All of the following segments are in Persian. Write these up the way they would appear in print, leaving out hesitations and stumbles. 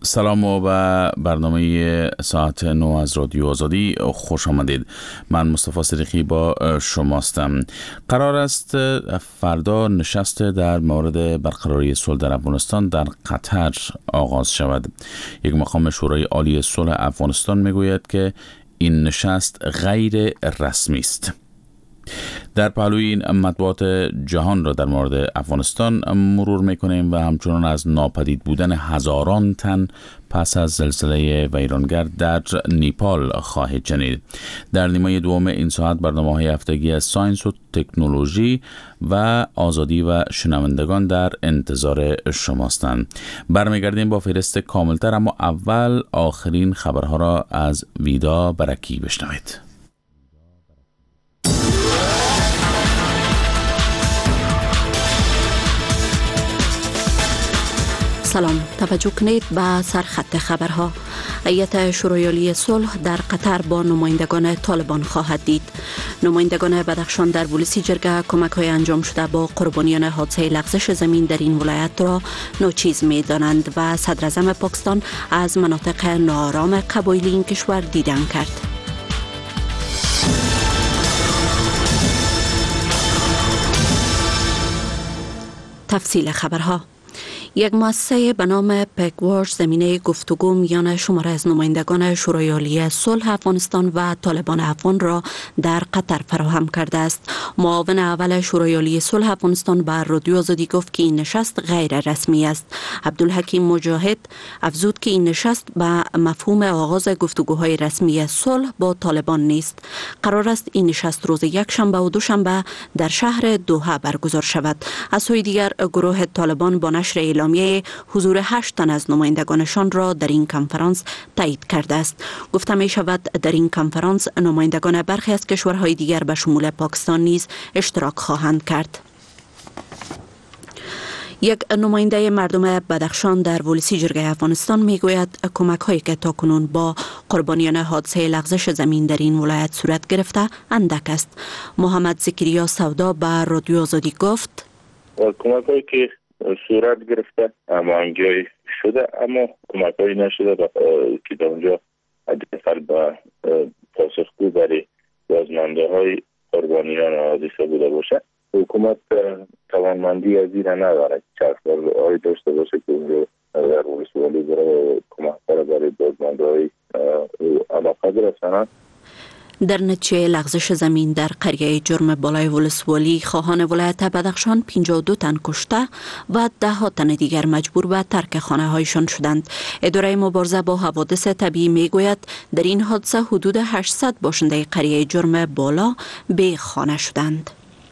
سلام و به برنامه ساعت 9 از رادیو آزادی خوش آمدید. من مصطفی صدیقی با شماستم. قرار است فردا نشست در مورد برقراری صلح در افغانستان در قطر آغاز شود. یک مقام شورای عالی صلح افغانستان میگوید که این نشست غیر رسمی است. در پهلوی این مطبوعات جهان را در مورد افغانستان مرور میکنیم و همچنان از ناپدید بودن هزاران تن پس از زلزله ویرانگر در نیپال خواهید شنید. در نیمه دوم این ساعت برنامه‌های هفتگی از ساینس و تکنولوژی و آزادی و شنوندگان در انتظار شماستند. برمیگردیم با فهرست کاملتر، اما اول آخرین خبرها را از ویدا برکی بشنوید. سلام، توجه کنید به سرخط خبرها. هیئت شورای عالی صلح در قطر با نمایندگان طالبان خواهد دید. نمایندگان بدخشان در بولیسی جرگه کمک‌های انجام شده با قربانیان حادثه لغزش زمین در این ولایت را ناچیز می‌دانند و صدر اعظم پاکستان از مناطق ناآرام قبایلی این کشور دیدن کرد. تفصیل خبرها. یک مؤسسه به نام پگواش زمینه گفتگو میان شماره از نمایندگان شورای عالی صلح افغانستان و طالبان افغان را در قطر فراهم کرده است. معاون اول شورای عالی صلح افغانستان بر رادیو آزادی گفت که این نشست غیر رسمی است. عبدالحکیم مجاهد افزود که این نشست به مفهوم آغاز گفتگوهای رسمی صلح با طالبان نیست. قرار است این نشست روز یکشنبه و دوشنبه در شهر دوحه برگزار شود. از سوی دیگر گروه طالبان با نشر اعلامیه حضور 8 تن از نمایندگانشان را در این کنفرانس تایید کرده است. گفته می شود در این کنفرانس نمایندگان برخی از کشورهای دیگر به شمول پاکستان نیز اشتراک خواهند کرد. یک نماینده مردم بدخشان در ولسی جرگه افغانستان میگوید کمک هایی که تاکنون با قربانیان حادثه لغزش زمین در این ولایت صورت گرفته اندک است. محمد زکریا سودا به رادیو آزادی گفت کمک هایی که صورت گرفته همانگیای شده، اما کمک هایی نشده که در اونجا حداقل به پاسخگو برای بازمانده های قربانیان حادثه بوده باشه. حکومت توانمندی از این نداره چرخ‌های داشته باشه که اونجا در ولسوالی برای کمک برای بازمانده های علاقه برسنند. در نتیجه لغزش زمین در قریه جرم بالای ولسوالی خواهان ولایت بدخشان 52 تن کشته و 10 تن دیگر مجبور به ترک خانه هایشان شدند. اداره مبارزه با حوادث طبیعی میگوید در این حادثه حدود 800 باشنده قریه جرم بالا بی خانه شدند.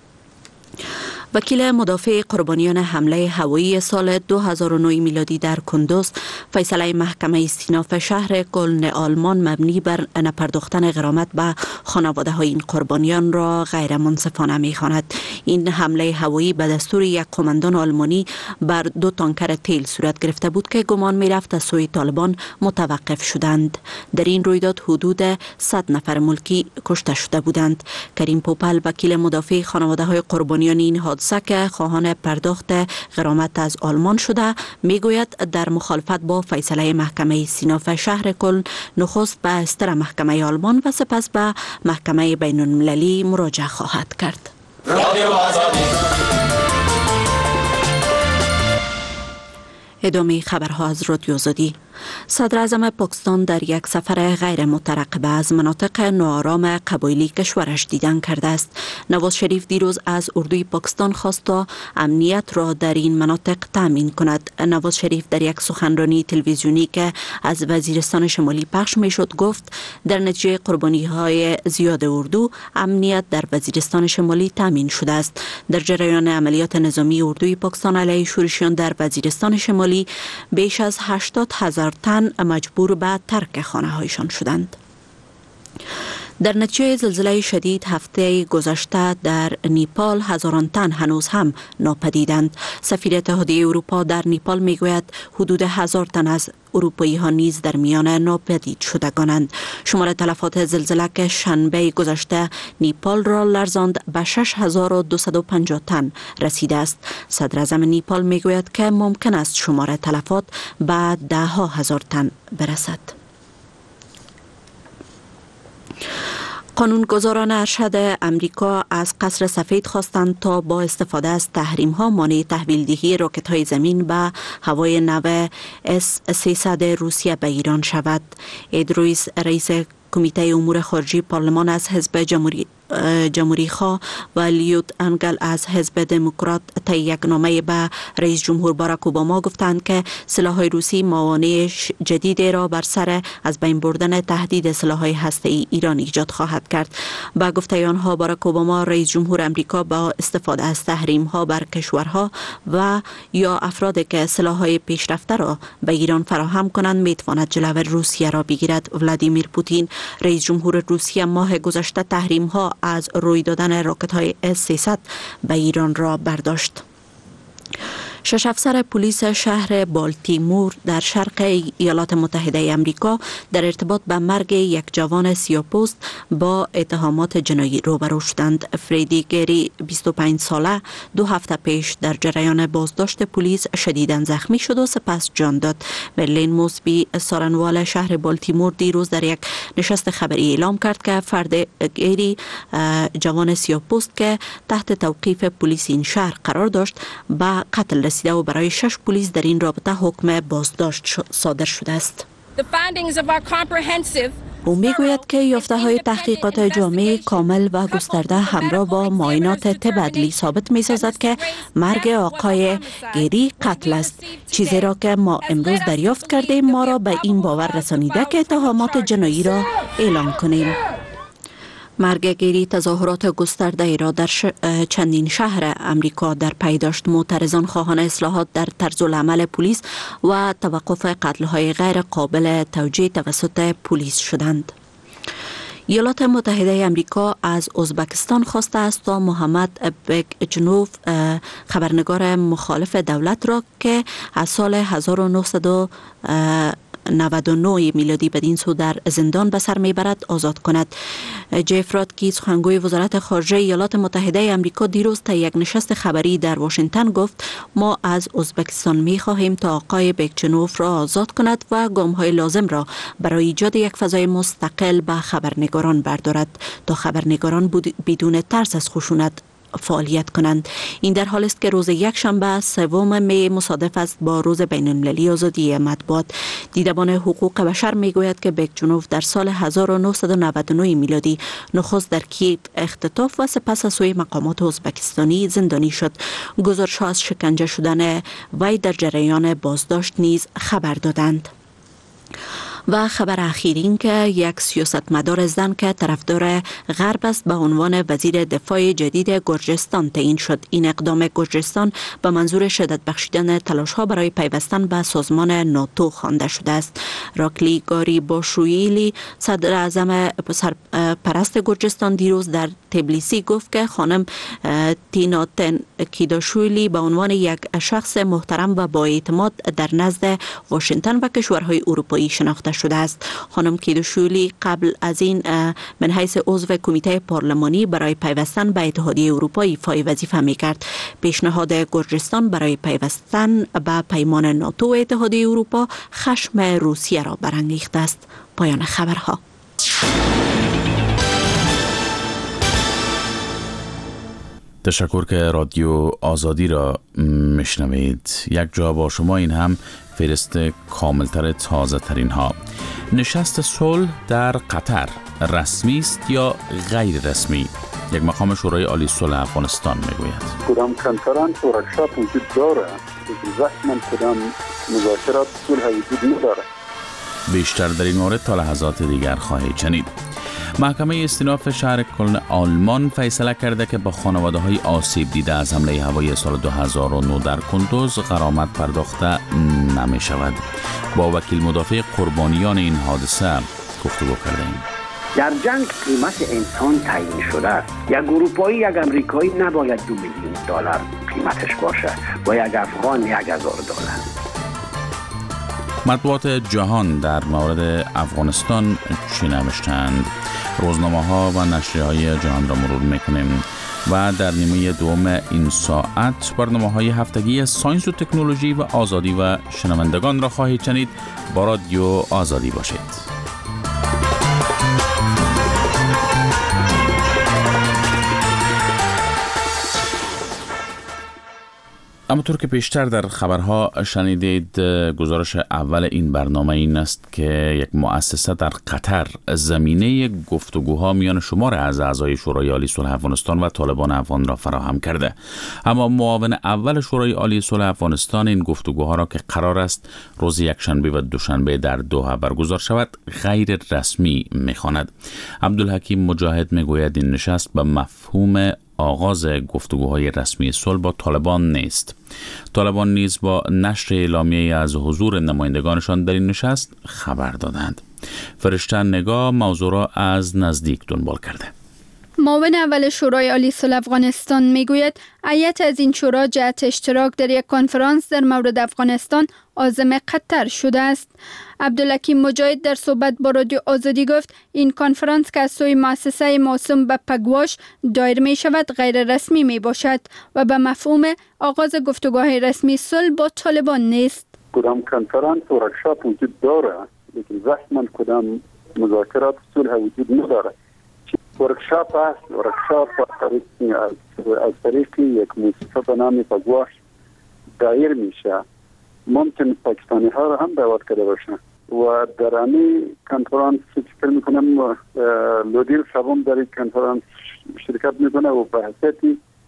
وکیل مدافع قربانیان حمله هوایی سال 2009 میلادی در کندوز فیصله محکمه استیناف شهر کلن آلمان مبنی بر نپرداختن غرامت به خانواده های این قربانیان را غیر منصفانه می‌خواند. این حمله هوایی به دستور یک قماندان آلمانی بر 2 تانکر تیل صورت گرفته بود که گمان می‌رفت از سوی طالبان متوقف شدند. در این رویداد حدود 100 نفر ملکی کشته شده بودند. کریم پوپل وکیل مدافع خانواده های قربانیان این حادثه که خواهان پرداخت غرامت از آلمان شده میگوید در مخالفت با فیصله محکمه استیناف شهر کلن نخست به استر محکمه آلمان و سپس به محکمه بین المللی مراجعه خواهد کرد. ادامه خبرها از رادیو آزادی. صدر اعظم پاکستان در یک سفر غیر مترقبه از مناطق ناآرام قبایلی کشورش دیدن کرده است. نواز شریف دیروز از اردوی پاکستان خواست تا امنیت را در این مناطق تامین کند. نواز شریف در یک سخنرانی تلویزیونی که از وزیرستان شمالی پخش میشد گفت در نتیجه قربانی‌های زیاد اردو امنیت در وزیرستان شمالی تامین شده است. در جریان عملیات نظامی اردوی پاکستان علیه شورشیان در وزیرستان شمالی بیش از 80,000 تن مجبور به ترک خانه هایشان شدند. در نتیجه زلزله شدید هفته گذشته در نیپال هزاران تن هنوز هم ناپدیدند. سفیر اتحادیه اروپا در نیپال میگوید حدود 1000 تن از اروپایی ها نیز در میان ناپدید شدگانند. شمار تلفات زلزله که شنبه گذشته نیپال را لرزاند به 6250 تن رسیده است. صدر اعظم نیپال میگوید که ممکن است شمار تلفات به 10,000 تن برسد. قانونگذاران ارشد امریکا از قصر سفید خواستند تا با استفاده از تحریم ها مانع تحویل دهی راکت های زمین به هوای نو S-300 روسیه به ایران شود. اد رویس رئیس کمیته امور خارجی پارلمان از حزب جمهوری خواه و لیوت انگل از حزب دموکرات طی یک نامه به رئیس جمهور باراک اوباما گفتند که سلاح‌های روسی موانع جدیدی را بر سر از بین بردن تهدید سلاح‌های هسته‌ای ایران ایجاد خواهد کرد. با گفته آنها باراک اوباما رئیس جمهور امریکا با استفاده از تحریم‌ها بر کشورها و یا افرادی که سلاح‌های پیشرفته را به ایران فراهم کنند می‌تواند جلوی روسیه را بگیرد. ولادیمیر پوتین رئیس جمهور روسیه ماه گذشته تحریم‌ها از روی دادن راکت‌های S-300 به ایران را برداشت. 6 افسر پلیس شهر بالتیمور در شرق ایالات متحده آمریکا در ارتباط به مرگ یک جوان سیاه‌پوست با اتهامات جنایی روبرو شدند. فریدی گری 25 ساله 2 هفته پیش در جریان بازداشت پلیس شدیداً زخمی شد و سپس جان داد. برلین موسبی سارنوال شهر بالتیمور دیروز در یک نشست خبری اعلام کرد که فرد گری جوان سیاه‌پوست که تحت توقیف پلیس این شهر قرار داشت به قتل رسیده و برای 6 پلیس در این رابطه حکم بازداشت صادر شده است. او میگوید که یافته‌های تحقیقات جامع کامل و گسترده همراه با معاینات طب عدلی ثابت می‌سازد که مرگ آقای گری قتل است. چیزی را که ما امروز دریافت کردیم ما را به این باور رسانیده که اتهامات جنایی را اعلام کنیم. مرگ گری تظاهرات گسترده ای را در چندین شهر امریکا در پی داشت. معترضان خواهان اصلاحات در طرز العمل پلیس و توقف قتل‌های غیر قابل توجیه توسط پلیس شدند. ایالات متحده آمریکا از ازبکستان خواسته است تا محمد بگچنوف خبرنگار مخالف دولت را که از سال 1999 میلادی بدین سو در زندان به سر میبرد آزاد کند. جف رادکی سخنگوی وزارت خارجه ایالات متحده آمریکا دیروز تا یک نشست خبری در واشنگتن گفت ما از ازبکستان میخواهیم تا آقای بگچنوف را آزاد کند و گام‌های لازم را برای ایجاد یک فضای مستقل به خبرنگاران بردارد تا خبرنگاران بدون ترس از خشونت فعالیت کنند. این در حال است که روز یکشنبه 3 می مصادف است با روز بین المللی آزادی مطبوعات. دیدبان حقوق بشر میگوید که بگچنوف در سال 1999 میلادی نخست در کیف اختطاف و سپس از سوی مقامات ازبکستانی زندانی شد. گزارش‌ها از شکنجه شدن وی در جریان بازداشت نیز خبر دادند. و خبر اخیر این که یک سیاستمدار زن که طرفدار غرب است به عنوان وزیر دفاع جدید گرجستان تعیین شد. این اقدام گرجستان به منظور شدت بخشیدن تلاش‌ها برای پیوستن به سازمان ناتو خوانده شده است. راکلی گاری باشویلی صدر اعظم سرپرست گرجستان دیروز در تبلیسی گفت که خانم تیناتن کیداشویلی به عنوان یک شخص محترم و با اعتماد در نزد واشنگتن و کشورهای اروپایی شناخته شده است. خانم کیداشویلی قبل از این من حیث عضو کمیته پارلمانی برای پیوستن به اتحادیه اروپا ایفای وظیفه می‌کرد. پیشنهاد گرجستان برای پیوستن به پیمان ناتو و اتحادیه اروپا خشم روسیه را برانگیخته است. پایان خبرها. تشکر که رادیو آزادی را میشنوید. یک جا با شما این هم فهرست کاملتر تازه ترین ها. نشست صلح در قطر رسمی است یا غیر رسمی؟ یک مقام شورای عالی صلح افغانستان میگوید. کدام کنفرانس و ورکشاپ وجود داره، رسما کدام مذاکرات صلح وجود نداره. بیشتر در این مورد تا لحظات دیگر خواهید شنید. محکمه استیناف شهر کلن آلمان فیصله کرده که با خانواده‌های آسیب دیده از حمله هوایی سال 2009 در کندوز غرامت پرداخته نمی شود. با وکیل مدافع قربانیان این حادثه گفتگو کردیم. در جنگ قیمت انسان تعیین شده است. یک اروپایی یک امریکایی نباید $2 میلیون قیمتش باشه و یک افغان $1,000. مطبوعات جهان در مورد افغانستان چی نوشتند؟ روزنامه ها و نشریه های جهان را مرور میکنیم و در نیمه دوم این ساعت برنامه های هفتگی ساینس و تکنولوژی و آزادی و شنوندگان را خواهید شنید. با رادیو آزادی باشید. همونطور که پیشتر در خبرها شنیدید، گزارش اول این برنامه این است که یک مؤسسه در قطر زمینه گفتگوها میان شمار از اعضای شورای عالی صلح افغانستان و طالبان افغان را فراهم کرده. اما معاون اول شورای عالی صلح افغانستان این گفتگوها را که قرار است روز یکشنبه و دوشنبه در دوحه برگزار شود غیر رسمی میخواند. عبدالحکیم مجاهد میگوید این نشست به مفهوم آغاز گفتگوهای رسمی صلح با طالبان نیست. طالبان نیز با نشر اعلامیه از حضور نمایندگانشان در این نشست خبر دادند. فرشته نگاه موضوع را از نزدیک دنبال کرده. معاون اول شورای عالی صلح افغانستان میگوید هیئت از این شورا جهت اشتراک در یک کنفرانس در مورد افغانستان عازم قطر شده است. عبدالحکیم مجاهد در صحبت با رادیو آزادی گفت این کنفرانس که از سوی مؤسسه موسوم به پگواش دایر می شود غیر رسمی می باشد و به مفهوم آغاز گفتگوهای رسمی صلح با طالبان نیست. کدام کنفرانس و ورکشاپ وجود داره، لیکن زحمن کدام مذاکرات صلح وجود نداره. ورکشاپ است، ورکشاپ از طریق یک مؤسسه به نام پگواش دایر میشه. ممکن پاکستانی ها را هم دعوت کرده باشه و در این کنفرانس فکر میکنم لودیر صاحب در این کنفرانس شرکت میکنه و به حیثیت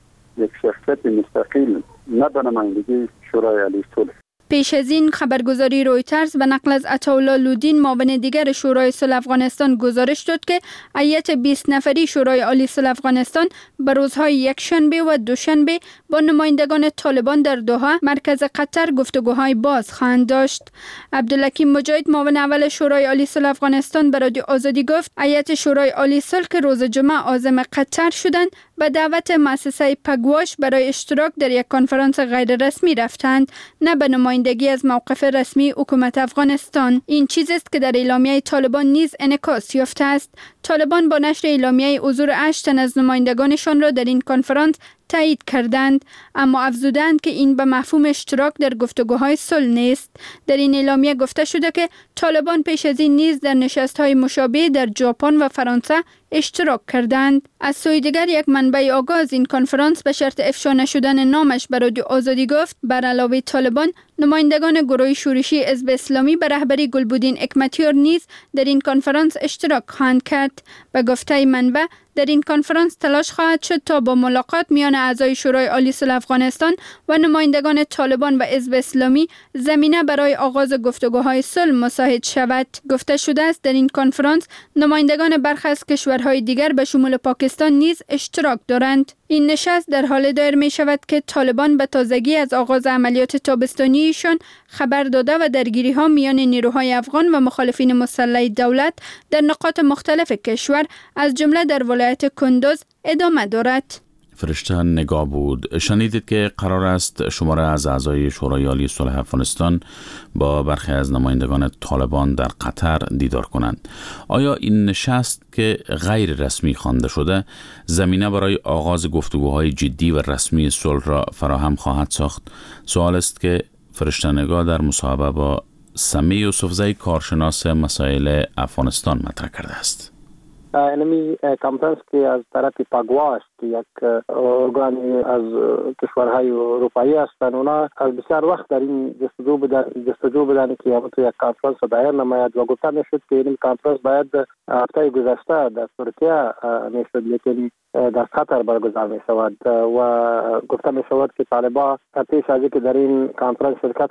یک شخصیت مستقل نه به نمایندگی شورای عالی صلح. پیش از این خبرگزاری رویترز به نقل از عطاالله لودین معاون دیگر شورای صلح افغانستان گزارش داد که هیئت 20 نفری شورای عالی صلح افغانستان به روزهای یکشنبه و دوشنبه با نمایندگان طالبان در دوحه مرکز قطر گفتگوهای باز خواهند داشت. عبدالحکیم مجاهد معاون اول شورای عالی صلح افغانستان به رادیو آزادی گفت هیئت شورای عالی صلح که روز جمعه عازم قطر شدند به دعوت مؤسسه پگواش برای اشتراک در یک کنفرانس غیر رسمی رفتند، نه به نمایندگی از موقف رسمی حکومت افغانستان. این چیزی است که در اعلامیه طالبان نیز انعکاس یافته است. طالبان با نشر اعلامیه حضور 8 تن از نمایندگانشان را در این کنفرانس تایید کردند، اما افزودند که این به مفهوم اشتراک در گفتگوهای صلح نیست. در این اعلامیه گفته شده که طالبان پیش از این نیز در نشست‌های مشابه در ژاپن و فرانسه اشتراک کردند. از سوی دیگر یک منبع آگاه این کنفرانس به شرط افشا نشدن نامش به رادیو آزادی گفت بر علاوه طالبان نمایندگان گروه شورشی حزب اسلامی به رهبری گلبودین حکمتیار نیز در این کنفرانس اشتراک خواهند کرد. به گفته منبع در این کنفرانس تلاش خواهد شد تا با ملاقات میان اعضای شورای عالی صلح افغانستان و نمایندگان طالبان و حزب اسلامی زمینه برای آغاز گفتگوهای صلح مساعد شود. گفته شده است در این کنفرانس نمایندگان برخی از کشورهای دیگر به شمول پاکستان نیز اشتراک دارند. این نشست در حال دایر می شود که طالبان به تازگی از آغاز عملیات تابستانیشان خبر داده و درگیری ها میان نیروهای افغان و مخالفین مسلح دولت در نقاط مختلف کشور از جمله در ولایت کندوز ادامه دارد. فرشته نگاه بود. شنیدید که قرار است شماره از اعضای شورای عالی صلح افغانستان با برخی از نمایندگان طالبان در قطر دیدار کنند. آیا این نشست که غیر رسمی خوانده شده زمینه برای آغاز گفتگوهای جدی و رسمی صلح را فراهم خواهد ساخت؟ سوال است که فرشته نگاه در مصاحبه با سمی یوسفزی کارشناس مسائل افغانستان مطرح کرده است. اینمی کنفرانس که از طرف پگواش که یک ارگانی از کشورهای اروپایی هستند، اونا از بسیار وقت در این جستجو بدن که همونطور یک کنفرانس دایر نماید و گفته میشد که این کنفرانس باید هفته گذشته در ترکیه میشد، لیکن در قطر برگزار می شود و گفته می شود که طالبان پیش از اینکه در این کنفرانس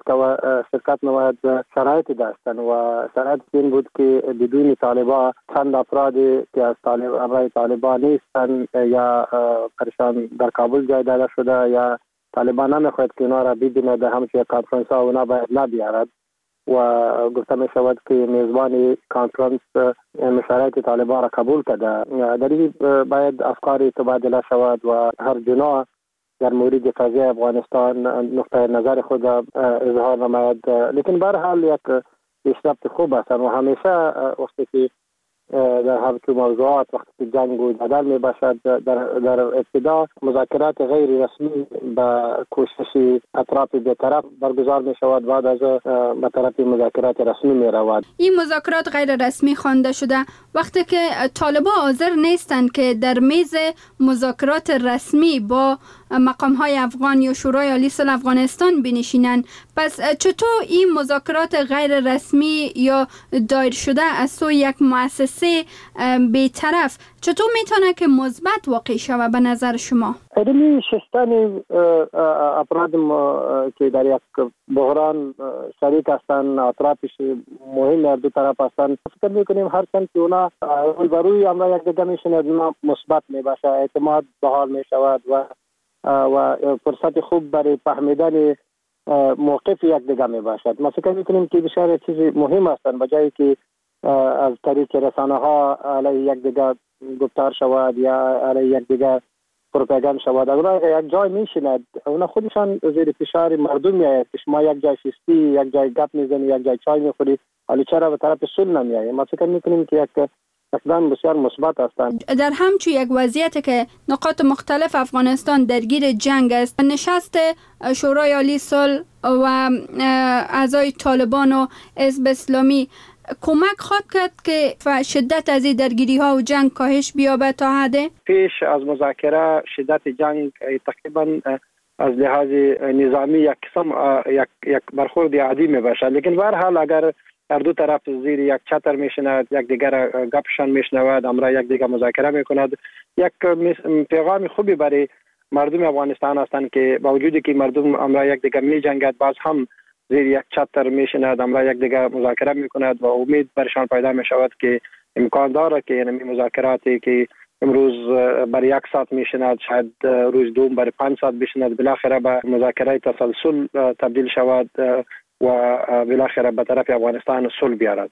شرکت نماید شرایطی داشتند و شرایط این بود که بدون طالبان چند افرادی که از طالبان نیستند یا پریشان در کابل جای داده شده یا طالبان نمیخواهد که اونا را ببیند در همچین کنفرانس ها اونا باید نبیارد و گفته می شود که میزبان کانفرانس مشارکت طالبان را قبول کرده. در این باید افکاری تبادله شود و هر جناح در مورد قضیه افغانستان نقطه نظر خود اظهار نماید. لیکن به هر حال یک پیشرفت خوب است و همیشه وقتی که در هر موضوعات وقتی جنگ و جدل می باشد در ابتدا مذاکرات غیر رسمی با کوشش اطراف بی‌طرف برگزار می شود، بعد از به طرف مذاکرات رسمی می رود. این مذاکرات غیر رسمی خوانده شده وقتی که طالبان حاضر نیستند که در میز مذاکرات رسمی با مقام‌های افغان یا شورای عالی صلح افغانستان بنشینند. پس چطور این مذاکرات غیر رسمی یا دایر شده از سوی یک مؤسسه بی‌طرف چطور میتونه که مثبت واقع شود به نظر شما؟ ادمی شستن افراد که در یک بحران شریک هستند، اطرافش مهم در دو طرف هستند، فکر میکنیم هرچند که اونا روی امر یک دیگه میشنه مثبت میباشه، اعتماد بحال میشود و فرصت خوب برای فهمیدن موقف یک دیگه می باشد. ما فکر میکنیم که بسیار چیز مهم هستند بجایی که از طریق رسانه ها علیه یک دیگه گفتار شود یا علیه یک دیگه پروپاگاند شود. اونا یک جای میشیند، اونا خودشان زیر فشار مردم میآید که شما یک جای شستی، یک جای گپ میزنی، یک جای چای میخوری، ولی چرا به طرف صلح نمیآید؟ ما فکر میکنیم که یک اقدام بسیار مثبت هستند. در همچون یک وضعیت که نقاط مختلف افغانستان درگیر جنگ است، نشست شورای عالی صلح و اعضای طالبان و حزب اسلامی کمک خواهد کرد که شدت از این درگیری ها و جنگ کاهش بیابد تا حد؟ پیش از مذاکره شدت جنگ تقریبا از لحاظ نظامی یک قسم یک برخورد عادی می باشد، لیکن به هر حال اگر هر دو طرف زیر یک چتر میشند، یک دیگر گپشان میشنود، امرا یک دیگر مذاکره میکند، یک پیغام خوبی برای مردم افغانستان هستند که با وجودی که مردم امرا یک دیگر می جنگد، باز هم زیر یک چتر میشند، امرا یک دیگر مذاکره میکند و امید برشان پیدا می شود که امکان داره که این مذاکراتی که امروز برای 1 ساعت میشند شاید روز دوم برای 5 ساعت بشند، بالاخره به مذاکره تسلسل تبدیل شود و بالاخره به طرف افغانستان صلح بیارد.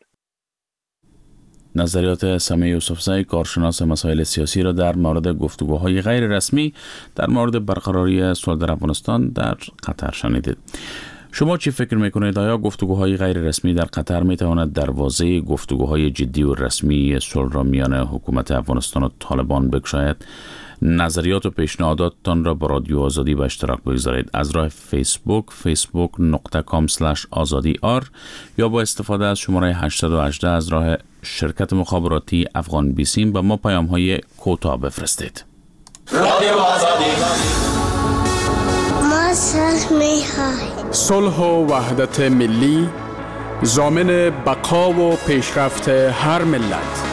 نظریات سمیع یوسفزی کارشناس مسائل سیاسی را در مورد گفتگوهای غیر رسمی در مورد برقراری صلح در افغانستان در قطر شنیدید. شما چی فکر میکنید؟ آیا گفتگوهای غیر رسمی در قطر میتواند دروازه گفتگوهای جدی و رسمی صلح را میان حکومت افغانستان و طالبان بگشاید؟ نظریات و پیشنهاداتتان را با رادیو آزادی به اشتراک بگذارید از راه فیسبوک facebook.com/azadi.r یا با استفاده از شماره 818 از راه شرکت مخابراتی افغان بیسیم به ما پیام های کوتاه بفرستید. رادیو آزادی صلح و وحدت ملی ضامن بقا و پیشرفت هر ملت.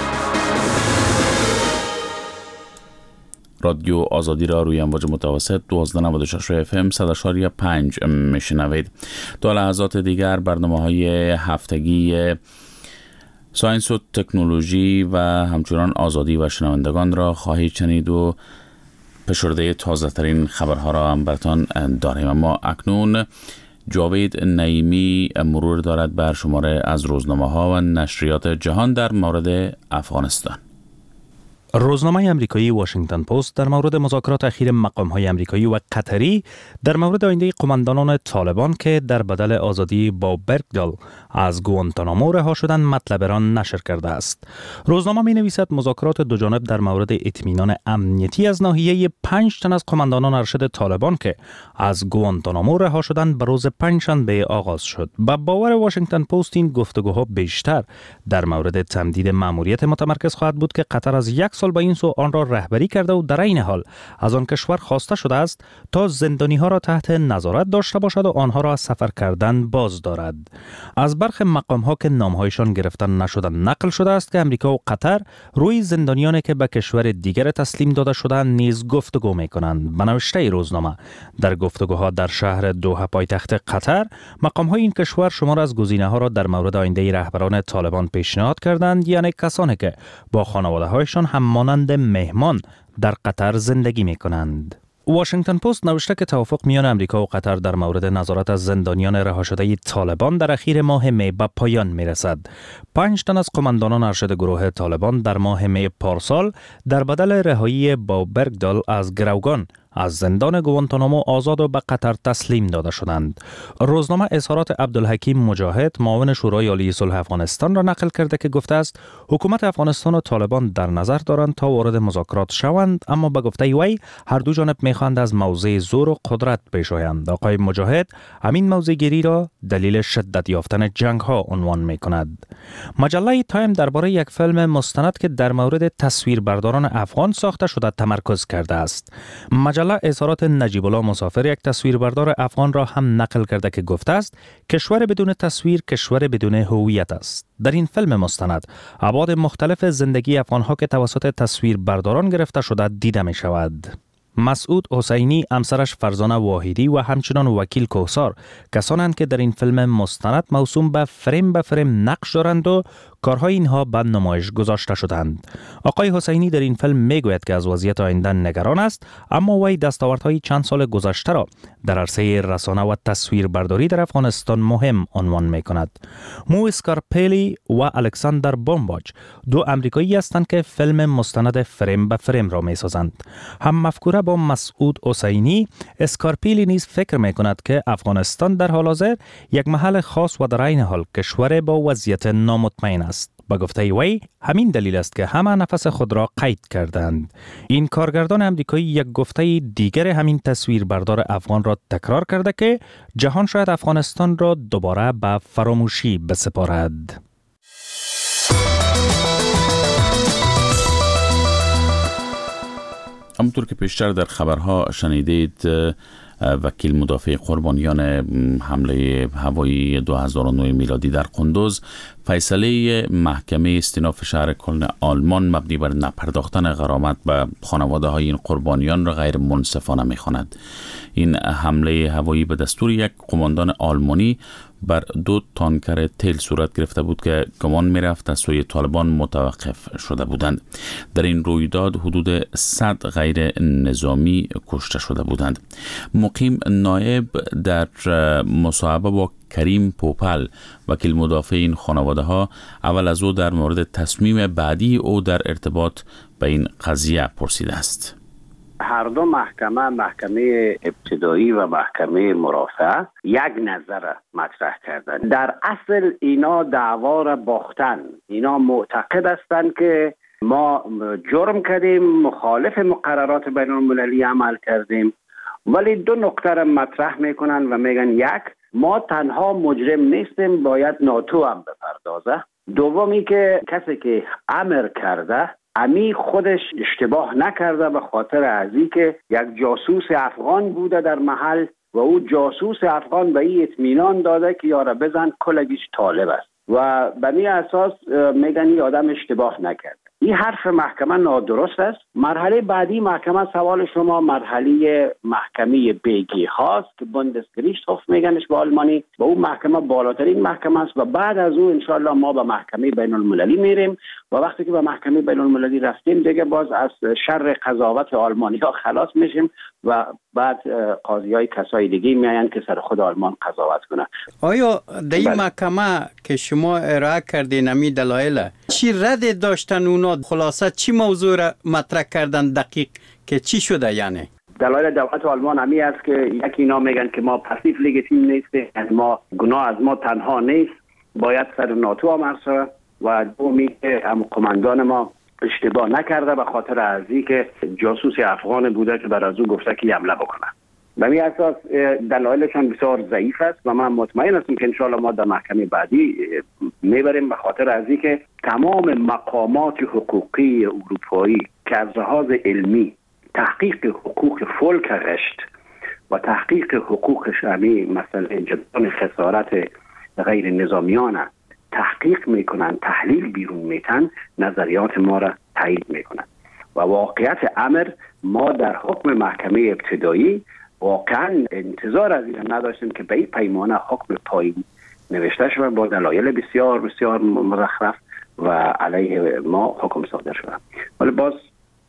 رادیو آزادی را روی امواج متوسط 1296 FM 100.5 میشنوید. تا لحظات دیگر برنامه‌های هفتگی ساینس و تکنولوژی و همچنان آزادی و شنوندگان را خواهید شنید و پشرده تازه ترین خبرها را هم براتان داریم. اما اکنون جاوید نعیمی مرور دارد بر شماره از روزنامه‌ها و نشریات جهان در مورد افغانستان. روزنامه امریکایی واشنگتن پست در مورد مذاکرات اخیر مقام‌های امریکایی و قطری در مورد آینده قماندانان طالبان که در بدل آزادی با برگدال از گوانتانامو رها شدند مطلب را نشر کرده است. روزنامه می‌نویسد مذاکرات دو جانب در مورد اطمینان امنیتی از ناحیه 5 تن از قماندانان ارشد طالبان که از گوانتانامو رها شدند به روز پنجشنبه آغاز شد. با باور واشنگتن پست این گفتگوها بیشتر در مورد تمدید مأموریت متمرکز خواهد بود که قطر از 1 سال به این سو آن را رهبری کرده و در این حال از آن کشور خواسته شده است تا زندانی ها را تحت نظارت داشته باشد و آنها را از سفر کردن باز دارد. از برخی مقام ها که نامهایشان گرفته نشدند نقل شده است که امریکا و قطر روی زندانیانی که به کشور دیگر تسلیم داده شدند نیز گفتگو می‌کنند. به نوشته روزنامه در گفتگوها در شهر دوحه پایتخت قطر مقام های این کشور شمار از گزینه ها را در مورد آینده رهبران طالبان پیشنهاد کردند، یعنی کسانی که با خانواده هایشان هم مانند مهمان در قطر زندگی می کنند. واشنگتن پست نوشته که توافق میان امریکا و قطر در مورد نظارت از زندانیان رها شده طالبان در اخیر ماه می به پایان میرسد. 5 تن از قماندانان ارشد گروه طالبان در ماه می پارسال در بدل رهایی با برگدال از گروگان از زندان گوانتانامو آزاد و به قطر تسلیم داده شدند. روزنامه اظهارات عبدالحکیم مجاهد معاون شورای عالی صلح افغانستان را نقل کرده که گفته است حکومت افغانستان و طالبان در نظر دارند تا وارد مذاکرات شوند، اما به گفته وی هر دو جانب میخواهند از موضع زور و قدرت پیش آیند. آقای مجاهد همین موضع گیری را دلیل شدت یافتن جنگ ها عنوان میکند. مجله تایم درباره یک فیلم مستند که در مورد تصویربرداران افغان ساخته شده تمرکز کرده است. مجله اظهارات نجیب الله مسافر یک تصویربردار افغان را هم نقل کرده که گفته است کشور بدون تصویر کشور بدون هویت است. در این فیلم مستند ابعاد مختلف زندگی افغان‌ها که توسط تصویربرداران گرفته شده دیده می شود. مسعود حسینی، همسرش فرزانه واحدی و همچنان وکیل کوثر کسانند که در این فیلم مستند موسوم به فریم نقش دارند و کارهای اینها به نمایش گذاشته شدند. آقای حسینی در این فیلم میگوید که از وضعیت آینده نگران است، اما وی دستاوردهای چند سال گذشته را در عرصه رسانه و تصویربرداری در افغانستان مهم عنوان میکند. مو اسکارپلی و الکساندر بومباچ دو امریکایی هستند که فیلم مستند فریم به فریم را میسازند. هم مفکوره با مسعود حسینی، اسکارپلی نیز فکر میکند که افغانستان در حال حاضر یک محل خاص و در عین حال کشور با وضعیت نامطمئن است. با گفته وی همین دلیل است که همه نفس خود را قید کردند. این کارگردان امریکایی یک گفته دیگر همین تصویربردار افغان را تکرار کرده که جهان شاید افغانستان را دوباره به فراموشی بسپارد. همونطور که پیشتر در خبرها شنیدید، وکیل مدافع قربانیان حمله هوایی 2009 میلادی در قندوز فیصله محکمه استیناف شهر کلن آلمان مبنی بر نپرداختن غرامت به خانواده های این قربانیان را غیر منصفانه می‌خواند. این حمله هوایی به دستور یک قماندان آلمانی بر 2 تانکر تیل صورت گرفته بود که گمان می‌رفت از سوی طالبان متوقف شده بودند. در این رویداد حدود 100 غیر نظامی کشته شده بودند. مقیم نایب در مصاحبه با کریم پوپل، وکیل مدافع این خانواده ها، اول از او در مورد تصمیم بعدی او در ارتباط به این قضیه پرسیده است. هر دو محکمه ابتدایی و محکمه مرافعه یک نظر مطرح کردن. در اصل اینا دعوا را باختن. اینا معتقد هستند که ما جرم کردیم، مخالف مقررات بین المللی عمل کردیم، ولی 2 نکته را مطرح میکنن و میگن یک، ما تنها مجرم نیستیم، باید ناتو هم بپردازه. دومی که کسی که امر کرده امی خودش اشتباه نکرده به خاطر ازی که یک جاسوس افغان بوده در محل و او جاسوس افغان به این اطمینان داده که یاره بزن کلگیش طالب است و به این اساس میگن این آدم اشتباه نکرده. این حرف محکمه نادرست است. مرحله بعدی محکمه، سوال شما، مرحله محکمه بیگی هاست که بوندسگریشتهوف میگنش به آلمانی، و اون محکمه بالاترین محکمه است و بعد از اون انشالله ما به محکمه بین المللی میریم و وقتی که به محکمه بین المللی رفتیم دیگه باز از شر قضاوت آلمانی ها خلاص میشیم و بعد قاضی های کسای دیگه میاین که سر خود آلمان قضاوت کنه. آیا در این محکمه که شما ارائه کردین امی دلایل چی رد داشتن اونا؟ خلاصه چی موضوع را مطرح کردن دقیق که چی شده؟ یعنی دلایل دولت آلمان همی است که یکی اینا میگن که ما پاسیو لگیتیم نیستیم، ما گناه از ما تنها نیست، باید سر ناتو هم ارسه، و دومی که هم قماندان ما اشتباه نکرده به خاطر ازی که جاسوس افغان بوده که بر از او گفته که حمله بکنه. به این اساس دلایلشان بسیار ضعیف است و من مطمئن هستم که انشاءالله ما در محکمه بعدی میبریم به خاطر ازی که تمام مقامات حقوقی اروپایی که از لحاظ علمی تحقیق حقوق فولک رشت و تحقیق حقوق شامی مثلا جبران خسارت غیر نظامیان تحقیق میکنن، تحلیل بیرون میتن، نظریات ما را تایید میکنن و واقعیت امر ما در حکم محکمه ابتدایی واقعا انتظار از این نداشتیم که به این پیمانه حکم پایین نوشته شده با دلایل بسیار بسیار مزخرف و علیه ما حکم صادر شده. ولی باز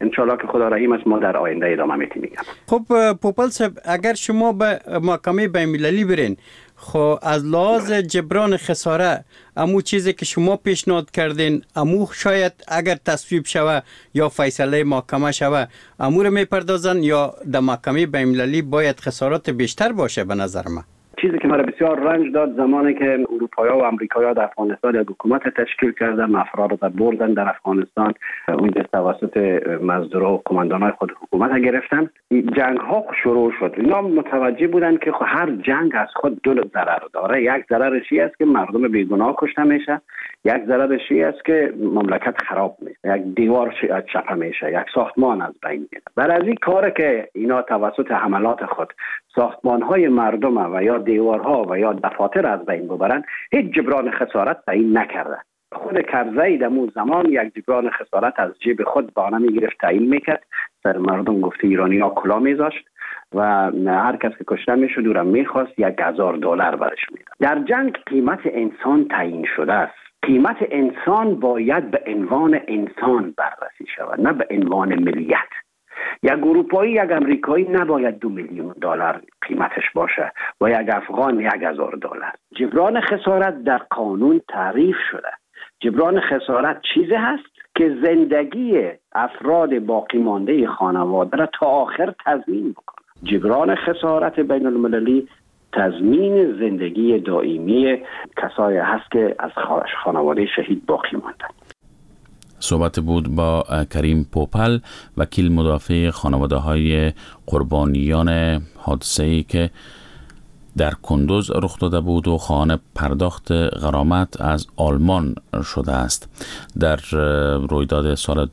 انشالله که خدا رحیم است ما در آینده ادامه میتیم. خب پوپل صاحب، اگر شما به محکمه بین‌المللی برین، خب از لحاظ جبران خساره امو چیزی که شما پیشنهاد کردین امو شاید اگر تصویب شوه یا فیصله محکمه شوه امو رو میپردازن یا در محکمه بین‌المللی باید خسارات بیشتر باشه؟ به نظر من چیزی که مرا بسیار رنج داد زمانی که اروپایی‌ها و آمریکایی‌ها در افغانستان یک حکومت تشکیل کردن، افراد را بردن در افغانستان، اونجا توسط مزدورا و قماندان‌های خود حکومت گرفتن. جنگ‌ها شروع شد. اینا متوجه بودن که هر جنگ از خود دو ضرر داره. یک ضررش این است که مردم بیگناه کشته میشه، یک ضررش این است که مملکت خراب میشه، یک دیوار چپه میشه، یک ساختمان از بین میره. برای از این کار که اینا توسط حملات خود ساختمان‌های مردم و یا دیوارها و یا دفاتر از بین ببرن، هیچ جبران خسارت تعیین نکرده. خود کرزی در اون زمان یک جبران خسارت از جیب خود بهانه میگرفت تعیین میکرد، سر مردم گفته ایرانی‌ها کلا میذاشت و هر کس که کشته میشد او را میخواست $1,000 برش میداد. در جنگ قیمت انسان تعیین شده است. قیمت انسان باید به عنوان انسان بررسی شود، نه به عنوان ملیت. یک اروپایی، یک امریکایی نباید $2 میلیون قیمتش باشه و یک افغان $1,000. جبران خسارت در قانون تعریف شده. جبران خسارت چیزی هست که زندگی افراد باقی مانده خانواده را تا آخر تضمین بکنه. جبران خسارت بین المللی تضمین زندگی دائمی کسایی هست که از خانواده شهید باقی ماندن. صحبت بود با کریم پوپل، وکیل مدافع خانواده‌های قربانیان حادثه‌ای که در کندوز رخ داده بود و خواهان پرداخت غرامت از آلمان شده است. در رویداد سال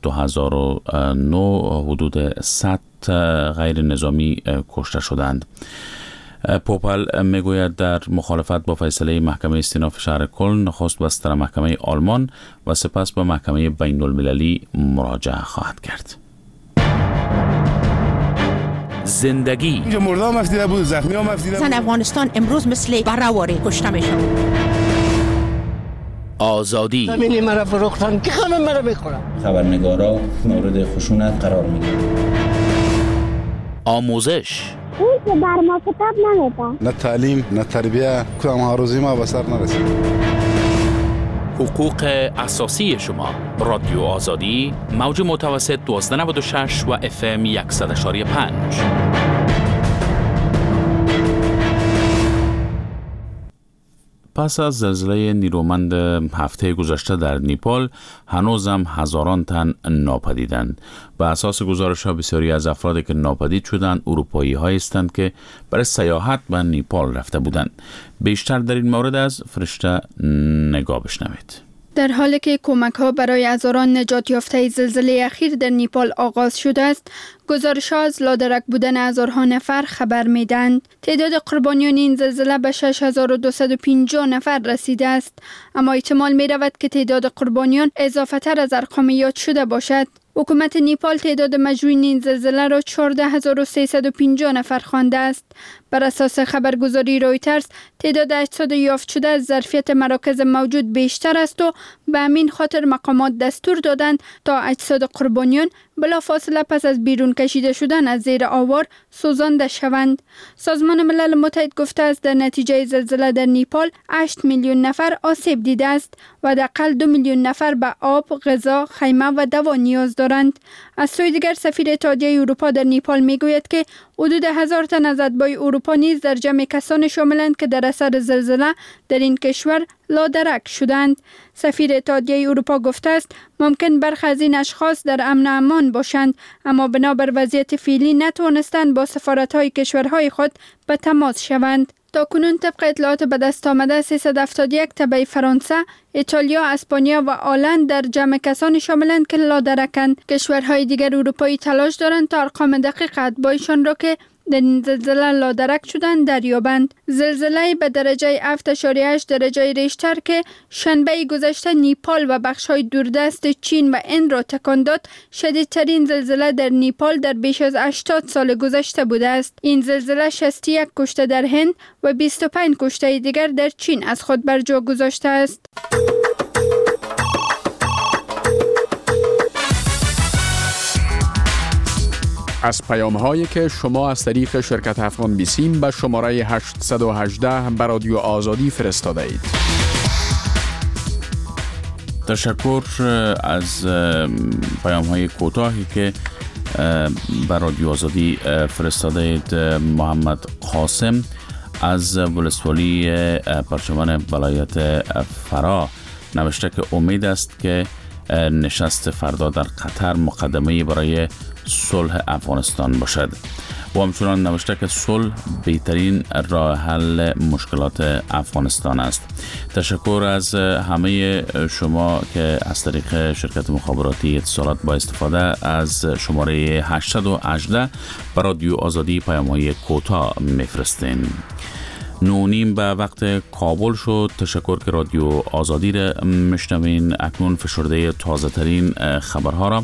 2009 حدود 100 غیر نظامی کشته شدند. پوپل میگوید در مخالفت با فیصله محکمه استیناف شهر کلن نخست بستر محکمه آلمان و سپس به محکمه بین المللی مراجعه خواهد کرد. زندگی مردم مفتیده بود، زخمی ها مفتیده بود. زن افغانستان امروز مثل برهواری کشته میشن. آزادی زمینی مرا فروختن که همه مرا میخورن. خبرنگارا مورد خشونت قرار میگیرن. آموزش اون که بر ما کتاب نمیده. نه تعلیم، نه تربیه، کدام هاروزی ما به سر نرسید. حقوق اساسی شما. رادیو آزادی، موج متوسط 1296 و FM 100.5. پس از زلزله نیرومند هفته گذشته در نیپال هنوزم هزاران تن ناپدیدند. به اساس گزارش‌ها بسیاری از افرادی که ناپدید شدند اروپایی‌هایی هستند که برای سیاحت به نیپال رفته بودند. بیشتر در این مورد از فرشته نگاه بشنوید. در حالی که کمک‌ها برای هزاران نجات یافته زلزله اخیر در نیپال آغاز شده است، گزارش‌ها از لادرک بودن هزارها نفر خبر می‌دهند. تعداد قربانیان این زلزله به 6250 نفر رسیده است، اما احتمال می‌رود که تعداد قربانیان اضافه‌تر از ارقام یاد شده باشد. حکومت نیپال تعداد مجروحین این زلزله را 14350 نفر خوانده است. بر اساس خبرگزاری رویترز تعداد اجساد یافت شده از ظرفیت مراکز موجود بیشتر است و به همین خاطر مقامات دستور دادند تا اجساد قربانیان بلافاصله پس از بیرون کشیده شدن از زیر آوار سوزانده شوند. سازمان ملل متحد گفته است در نتیجه زلزله در نیپال 8 میلیون نفر آسیب دیده است و حداقل 2 میلیون نفر به آب، غذا، خیمه و دوا نیاز دارند. از سوی دیگر سفیر اتحادیه اروپا در نیپال میگوید که حدود 1000 تن از اتباع اروپا نیز در جمع کسان شاملند که در اثر زلزله در این کشور لادرک شدند. سفیر اتحادیه اروپا گفته است ممکن برخی از این اشخاص در امن و امان باشند، اما بنابر وضعیت فعلی نتوانستند با سفارت‌های کشورهای خود به تماس شوند. تاکنون طبق اطلاعات به دست آمده 371 تبع فرانسه، ایتالیا، اسپانیا و آلند در جمع کسان شاملند که لادرکند. کشورهای دیگر اروپایی تلاش دارند تا ارقام دقیق اتباعشان را که در این زلزله لادرک شدن دریابند. زلزله به درجه 7.8 درجه ریشتر که شنبه گذشته نیپال و بخش‌های دوردست چین و هند را تکان داد، شدیدترین زلزله در نیپال در بیش از 80 سال گذشته بوده است. این زلزله 61 کشته در هند و 25 کشته دیگر در چین از خود بر جا گذاشته است. از پیام هایی که شما از طریق شرکت افغان بیسیم به شماره 818 به رادیو آزادی فرستاده اید. تشکر از پیام های کوتاهی که به رادیو آزادی فرستاده اید. محمد قاسم از ولسوالی پرچمان ولایت فرا نوشته که امید است که نشست فردا در قطر مقدمه‌ای برای صلح افغانستان باشد. و همچنان نوشته که صلح بهترین راه حل مشکلات افغانستان است. تشکر از همه شما که از طریق شرکت مخابراتی اتصالات با استفاده از شماره 818 به رادیو آزادی پیام‌های کوتاه میفرستین. 9:30 به وقت کابل شد. تشکر که رادیو آزادی را میشنوین. اکنون فشرده تازه ترین خبرها را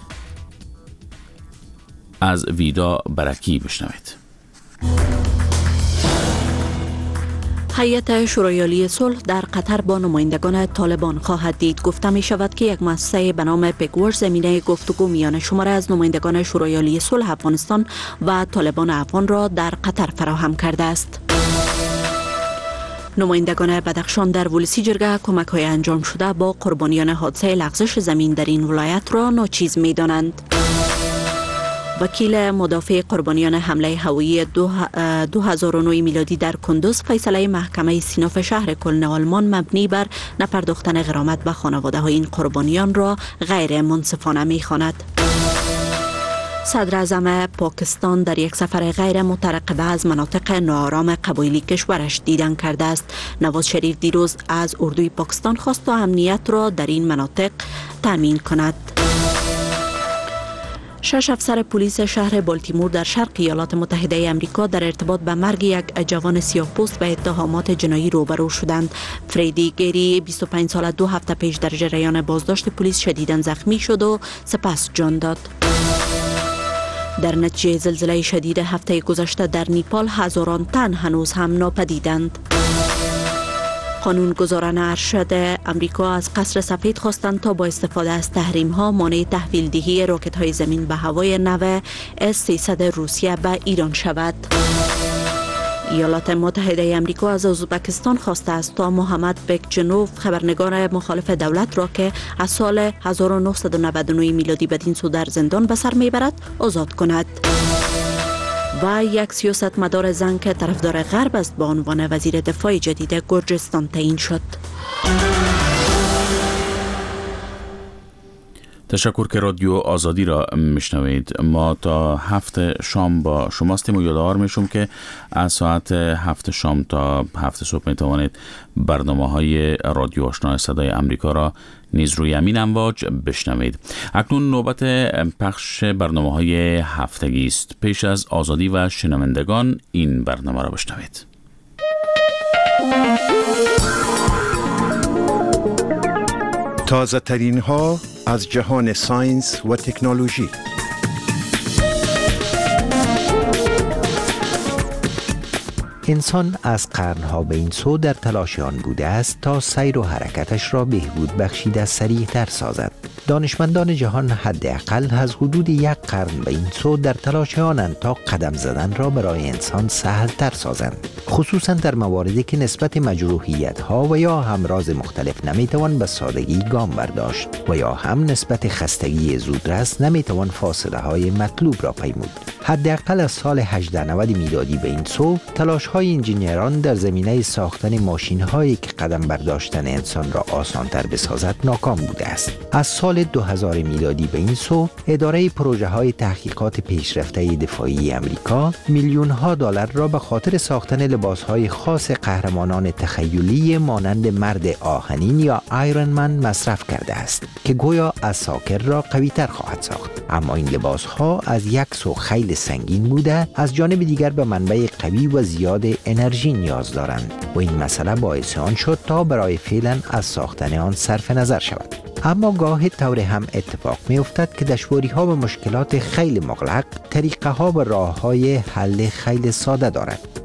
از ویدا برکی بشنوید. هیئت شورای عالی صلح در قطر با نمایندگان طالبان خواهد دید. گفته می شود که یک مؤسسه به نام پگورج زمینه گفتگو میان شماره از نمایندگان شورای عالی صلح افغانستان و طالبان افغان را در قطر فراهم کرده است. نمایندگان بدخشان در ولسی جرگه کمک‌های انجام شده با قربانیان حادثه لغزش زمین در این ولایت را ناچیز می‌دانند. وکیل مدافع قربانیان حمله هوایی 2009 میلادی در کندوز فیصله محکمه استیناف شهر کلن آلمان مبنی بر نپرداختن غرامت به خانواده‌های این قربانیان را غیر منصفانه می‌خواند. صدر اعظم پاکستان در یک سفر غیر مترقبه از مناطق ناآرام قبایلی کشورش دیدن کرده است. نواز شریف دیروز از اردوی پاکستان خواست تا امنیت را در این مناطق تامین کند. 6 افسر پلیس شهر بالتیمور در شرق ایالات متحده آمریکا در ارتباط به مرگ یک جوان سیاه‌پوست به اتهامات جنایی روبرو شدند. فریدی گری 25 ساله 2 هفته پیش در جریان بازداشت پلیس شدیداً زخمی شد و سپس جان داد. در نتیجه زلزله شدید هفته گذشته در نیپال هزاران تن هنوز هم ناپدیدند. قانونگذاران ارشد امریکا از قصر سفید خواستند تا با استفاده از تحریم ها مانع تحویل دهی راکت های زمین به هوای نو S-300 روسیه به ایران شود. ایالات متحده آمریکا از ازبکستان خواسته است تا محمد بکجنوف خبرنگار مخالف دولت را که از سال 1999 میلادی بدین سو در زندان به سر میبرد آزاد کند. و یک سیاستمدار زن که طرفدار غرب است با عنوان وزیر دفاع جدید گرجستان تعیین شد. تشکر که رادیو آزادی را میشنوید. ما تا 7 شام با شما هستیم و یادآور میشم که از ساعت 7 شام تا 7 صبح میتوانید برنامه‌های رادیو آشنا صدای امریکا را نیز روی همین امواج بشنوید. اکنون نوبت پخش برنامه‌های هفتگی است. پیش از آزادی و شنوندگان این برنامه را بشنوید. تازه ترین ها از جهان ساینس و تکنولوژی. انسان از قرنها به این سو در تلاش آن بوده است تا سیر و حرکتش را بهبود بخشیده سریعتر سازد. دانشمندان جهان حداقل از حدود 1 قرن به این سو در تلاش آنند تا قدم زدن را برای انسان سهل تر سازند، خصوصا در مواردی که نسبت مجروحیت ها و یا امراض مختلف نمیتوان به سادگی گام برداشت و یا هم نسبت خستگی زودرس نمیتوان فاصله های مطلوب را پیمود. حداقل از سال 1890 میلادی به این سو تلاش های انجینیران در زمینه ساختن ماشین هایی که قدم برداشتن انسان را آسان تر بسازد ناکام بوده است. از سال 2000 میلادی به این سو اداره پروژه های تحقیقات پیشرفته دفاعی امریکا میلیون ها دلار را به خاطر ساختن لباس های خاص قهرمانان تخیلی مانند مرد آهنین یا آیرون من مصرف کرده است که گویا اساکر را قوی تر خواهد ساخت. اما این لباس ها از یک سو خیلی سنگین بوده، از جانب دیگر به منبع قوی و زیاد انرژی نیاز دارند و این مسئله باعث آن شد تا برای فعلا از ساختن آن صرف نظر شود. اما گاه طور هم اتفاق می افتد که دشواری ها و مشکلات خیلی مغلق طریقه ها و راه های حل خیلی ساده دارد.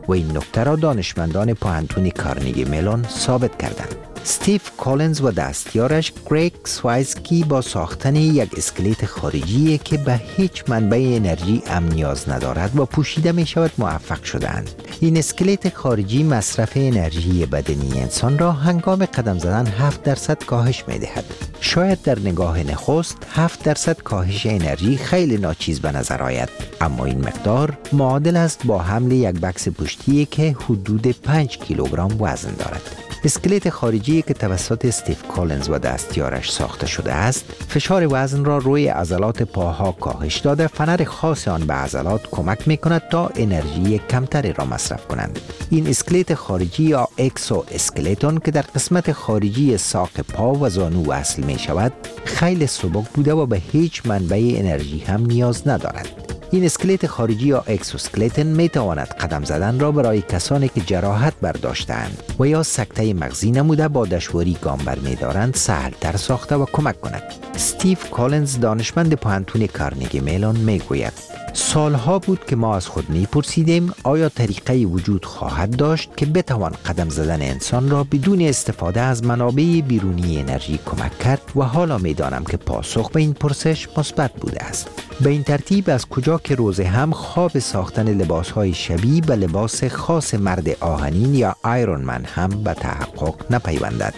و این نکته را دانشمندان پوهنتون کارنگی ملون ثابت کردند. استیف کالنز و دستیارش گریگ سوایزکی با ساختن یک اسکلت خارجی که به هیچ منبع انرژی نیاز ندارد و پوشیده می شود موفق شدند. این اسکلت خارجی مصرف انرژی بدنی انسان را هنگام قدم زدن 7% کاهش می دهد. شاید در نگاه نخست 7% کاهش انرژی خیلی ناچیز به نظر آید، اما این مقدار معادل است با حمل یک بکس پشتی که حدود 5 کیلوگرم وزن دارد. اسکلت خارجی که توسط استیف کالنز و دستیارش ساخته شده است، فشار وزن را روی عضلات پاها کاهش داده فنر خاص آن به عضلات کمک می کند تا انرژی کمتری را مصرف کنند. این اسکلت خارجی یا اکسو اسکلتون که در قسمت خارجی ساق پا و زانو وصل می شود، خیلی سبک بوده و به هیچ منبع انرژی هم نیاز ندارد. این اسکلت خارجی یا اکسوسکلتن می تواند قدم زدن را برای کسانی که جراحت برداشتند و یا سکته مغزی نموده با دشواری گام برمی‌دارند سهل تر ساخته و کمک کند. استیف کالنز دانشمند پوهنتون کارنگی ملون می گوید سالها بود که ما از خود می پرسیدیم آیا طریقه وجود خواهد داشت که بتوان قدم زدن انسان را بدون استفاده از منابع بیرونی انرژی کمک کرد و حالا می دانم که پاسخ به این پرسش مثبت بوده است. به این ترتیب از کجا که روز هم خواب ساختن لباسهای شبیه به لباس خاص مرد آهنین یا آیرون من هم به تحقق نپیوندد.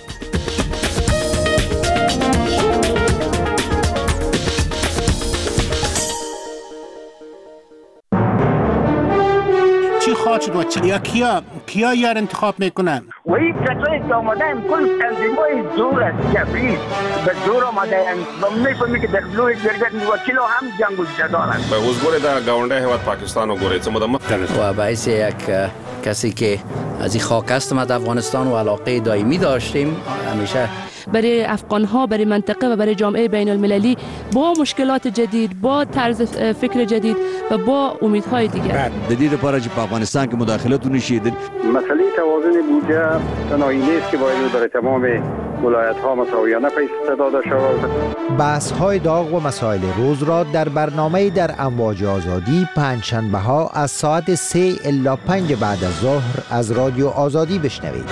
چی خواهد شد و چی یا کیا یار انتخاب میکنن؟ و این کسایی که آمده هم کل تنظیمای زور است کفریز به زور آمده هم و میفهمی که در بلوی جرگت وکیل هم جنگ و جدال است. به حضور در گاونده حواد پاکستان و گوره چه مدام و باعث یک کسی که از این خاک هستم از افغانستان و علاقه دائمی داشتیم همیشه برای افغان‌ها، برای منطقه و برای جامعه بین المللی با مشکلات جدید، با طرز فکر جدید و با امیدهای دیگر. جدید پاره چې په افغانستان کې مداخلتونه شیدل. مسئله توازن بودجه تنهایی نیست که باید برای تمام ولایت‌ها مساویانه پیش داده شود. بحث‌های داغ و مسائل روز را در برنامه در امواج آزادی پنجشنبه‌ها از ساعت 3 الی 5 بعد از ظهر از رادیو آزادی بشنوید.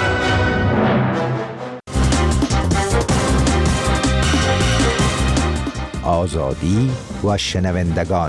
آزادی و شنوندگان.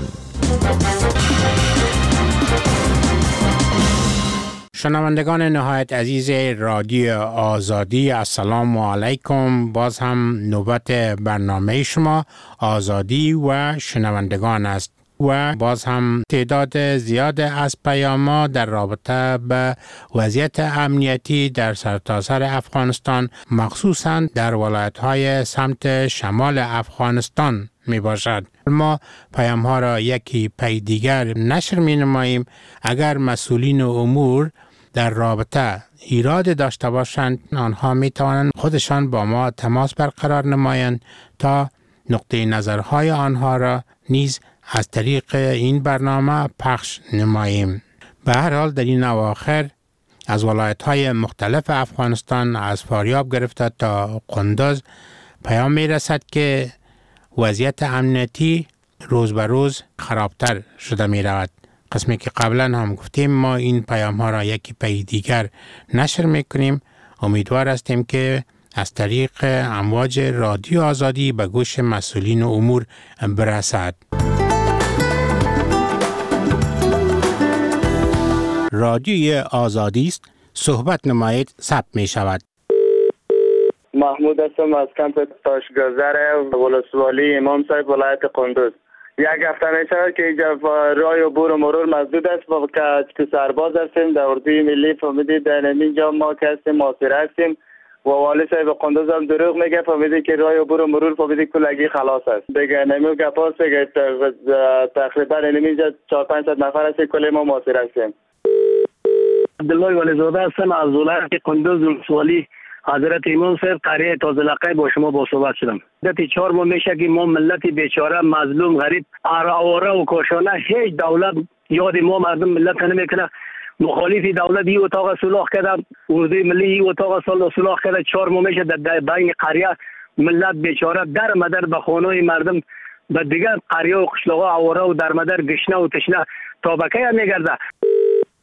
شنوندگان نهایت عزیز رادیو آزادی، السلام علیکم. باز هم نوبت برنامه شما آزادی و شنوندگان است و باز هم تعداد زیاد از پیام‌ها در رابطه به وضعیت امنیتی در سرتاسر افغانستان مخصوصاً در ولایت‌های سمت شمال افغانستان می باشد. ما پیام‌ها را یکی پی دیگر نشر می نماییم. اگر مسئولین امور در رابطه ایراد داشته باشند آنها می توانند خودشان با ما تماس برقرار نمایند تا نقطه نظرهای آنها را نیز از طریق این برنامه پخش نماییم. به هر حال در این اواخر از ولایت‌های مختلف افغانستان از فاریاب گرفته تا قندوز پیام می رسد که وضعیت امنیتی روز به روز خرابتر شده می رود. قسمی که قبلا هم گفتیم ما این پیام ها را یکی پی دیگر نشر می کنیم. امیدوار هستیم که از طریق امواج رادیو آزادی به گوش مسئولین امور برسد. رادیوی آزادی است، صحبت نمایید، ثبت می شود. محمود هستم از کمپ تاشگذر ولسوالی امام صاحب ولایت قندوز. یک هفته میشه که اینجا راه عبور و مرور مسدود است و که سرباز هستیم در اردوی ملی فهمیدید در اینجا ما که هستیم محاصره هستیم و والی صاحب قندوز هم دروغ میگه فهمیدید که راه عبور و مرور فهمیدید کلگی خلاص است دیگه نمیو گپاس دیگه تقریبا اینجا 400-500 نفر هستیم کل ما محاصره هستیم. عبدالله ولیزاده هستم از ولایت قندوز ولسوالی حضرت امام صاحب قریه تازلقه با شما با صحبت شدم. مدت 4 ماه میشه که ما ملت بیچاره مظلوم غریب آواره و کاشانه هیچ دولت یاد ما مردم ملت نمیکنه. مخالف دولت این اتاق صلح کرده، اردوی ملی این اتاق صلح کرده. 4 ماه میشه در بین قریه ملت بیچاره در مدر به خانه مردم به دیگر قریه و قشلاقا آواره و در مدر گشنه و تشنه تا بکه میگرده.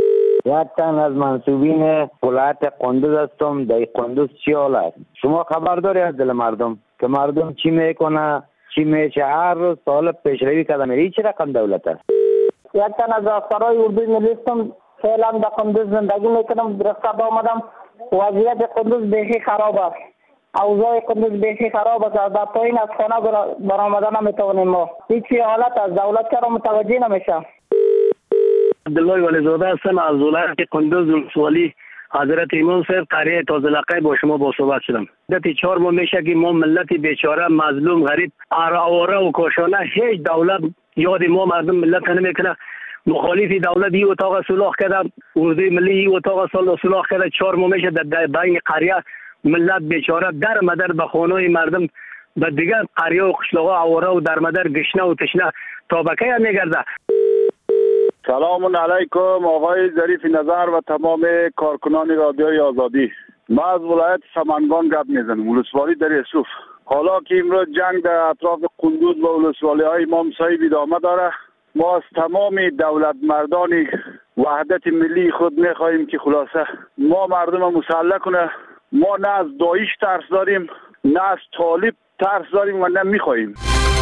یک تن از منصوبین ولایت قندوز هستم. در قندوز چی حال است؟ شما خبر داری از دل مردم که مردم چی میکنه، چی میشه؟ هر روز سال پیشروی کردن میری. چه رقم دولت است؟ یک تن از افسرهای اردوی ملی هستم. فعلا در قندوز زندگی میکنم. رفته آمدم. وضعیت قندوز بیخی خراب است. اوضاع قندوز بیخی خراب است. در پایین از خانه برآمدن نمیتوانیم. ما هیچ حالت از دولت چرا متوجه نمیشه؟ عبدالله ولیزاده هستم از ولایت قندوز ولسوالی حضرت امام صاحب قریه تازه لقای با شما با صحبت شدم. مدت 4 ماه میشه که ما ملت بیچاره مظلوم غریب آواره و کاشانه هیچ دولت یاد ما مردم ملت نمیکنه. مخالف دولت این اتاق صلح کرده، اردوی ملی این اتاق صلح کرده. 4 ماه میشه در بین قریه ملت بیچاره در مدر به خانه مردم به دیگر قریه و قشلاقا آواره و در مدر گشنه و تشنه تا بکی میگرده. سلام علیکم آقای ظریف نظر و تمام کارکنان رادیوی آزادی. ما از ولایت سمنگان گپ میزنم، ولسوالی در یوسف. حالا که امروز جنگ در اطراف قندوز و ولسوالی های امام صاحب ادامه داره، ما از تمام دولت مردان وحدت ملی خود میخواهیم که خلاصه ما مردم مسلح کنه. ما نه از داعش ترس داریم، نه از طالب ترس داریم و نه میخواهیم.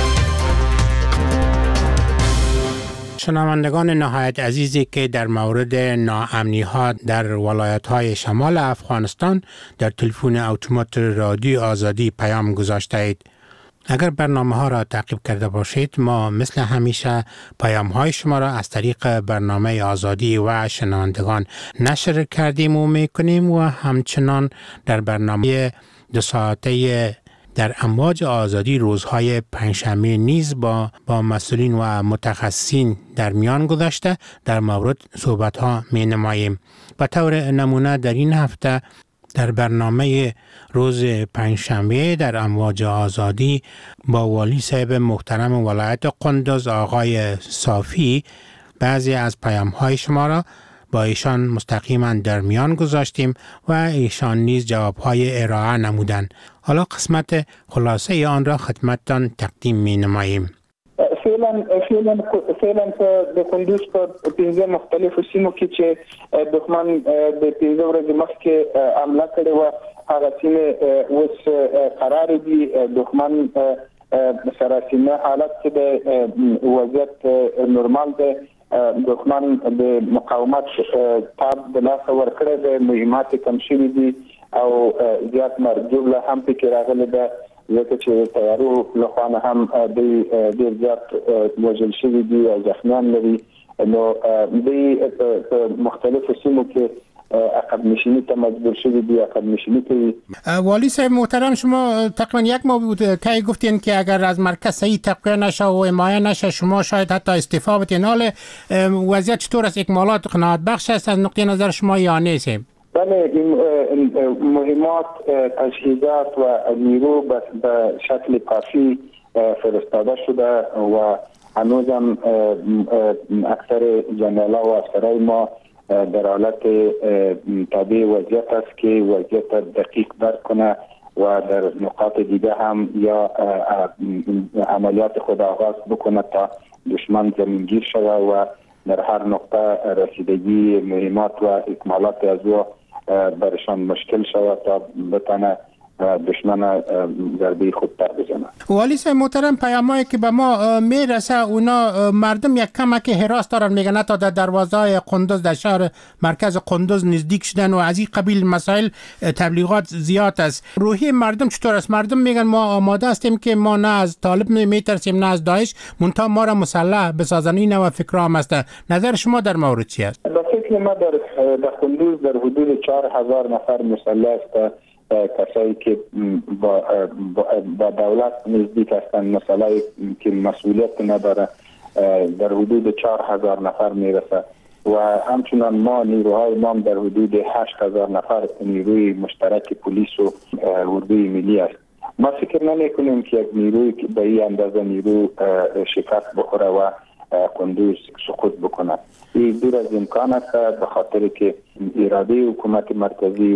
شنوندگان نهایت عزیزی که در مورد ناامنی ها در ولایت های شمال افغانستان در تلفن اتومات رادیو آزادی پیام گذاشته اید. اگر برنامه ها را تعقیب کرده باشید، ما مثل همیشه پیام های شما را از طریق برنامه آزادی و شنوندگان نشر کردیم و میکنیم و همچنان در برنامه 2 ساعته در امواج آزادی روزهای پنجشنبه نیز با مسئولین و متخصصین در میان گذاشته در مورد صحبت ها می نماییم. به طور نمونه در این هفته در برنامه روز پنجشنبه در امواج آزادی با والی صاحب محترم ولایت قندوز آقای صافی بعضی از پیام های شما را با ایشان مستقیما در میان گذاشتیم و ایشان نیز جوابهای ارائه نمودند. حالا قسمت خلاصه آن را خدمتتان تقدیم می نماییم. فعلا به قندوز په 15 مختلفو سیمو کې چې دښمن د 15 ورځې مخکې حمله کړې وه، هغه سیمې اوس قرار دي. دښمن سراسیمه حالت کې د وضعیت نورمال دی. دښمن د مقاومت تاب د لاسه ورکړی دی، مهمات کم شوي دي او زیات مرجوله هم پکې راغلی ده، ځکه چې تیارو له خوا نه هم دوی ډېر زیات وژل شوي دي او زخمیان لري. نو دوی په مختلفو سیمو کې عقب نشینی تا مجبور شدی دی، عقب نشینی کوي. والی صاحب محترم، شما تقریبا 1 ماه بود که گفتین که اگر از مرکز صحیح تقویه نشه و حمایه نشه شما شاید حتی استعفا بدین. حال وضعیت چطور است؟ اکمالات قناعت بخش است از نقطه نظر شما یا نیست؟ بله، مهمات، تجهیزات و نیرو به شکل کافی فرستاده شده و هنوزم اکثر جنرال و افسرهای ما در حالت تابع وضعیت است که وضعیت دقیق درک کنه و در نقاط دیگه هم یا عملیات خود آغاز بکنه تا دشمن زمینگیر شده و در هر نقطه رسیدگی مهمات و اکمالات از او برشان مشکل شود تا بتانه دشمن ضربه خود تر بزنه. والی صاحب محترم، پیامایی که به ما میرسه اونا مردم یک کمک هراس دارن، میگن تا در دروازه قندوز در شهر مرکز قندوز نزدیک شدن و از این قبیل مسائل تبلیغات زیاد است. روحی مردم چطور است؟ مردم میگن ما آماده هستیم که ما نه از طالب میترسیم نه از داعش، منتها ما را مسلح بسازن. این نوع فکرام است. نظر شما در مورد چی است؟ به فکر ما در قندوز در حدود 4000 نفر مسلح است، کسایی که با دولت نزدیک هستند، مسئله که مسئولیت نداره، در حدود 4000 نفر میرسه و همچنان ما نیروهای ما در حدود 8000 نفر نیروی مشترک پلیس و اردوی ملی است. ما فکر نمی کنیم که یک نیروی به این اندازه نیرو شکست بخوره و قندوز سقوط بکنه. این دور از امکان است، به خاطر که اراده حکومت مرکزی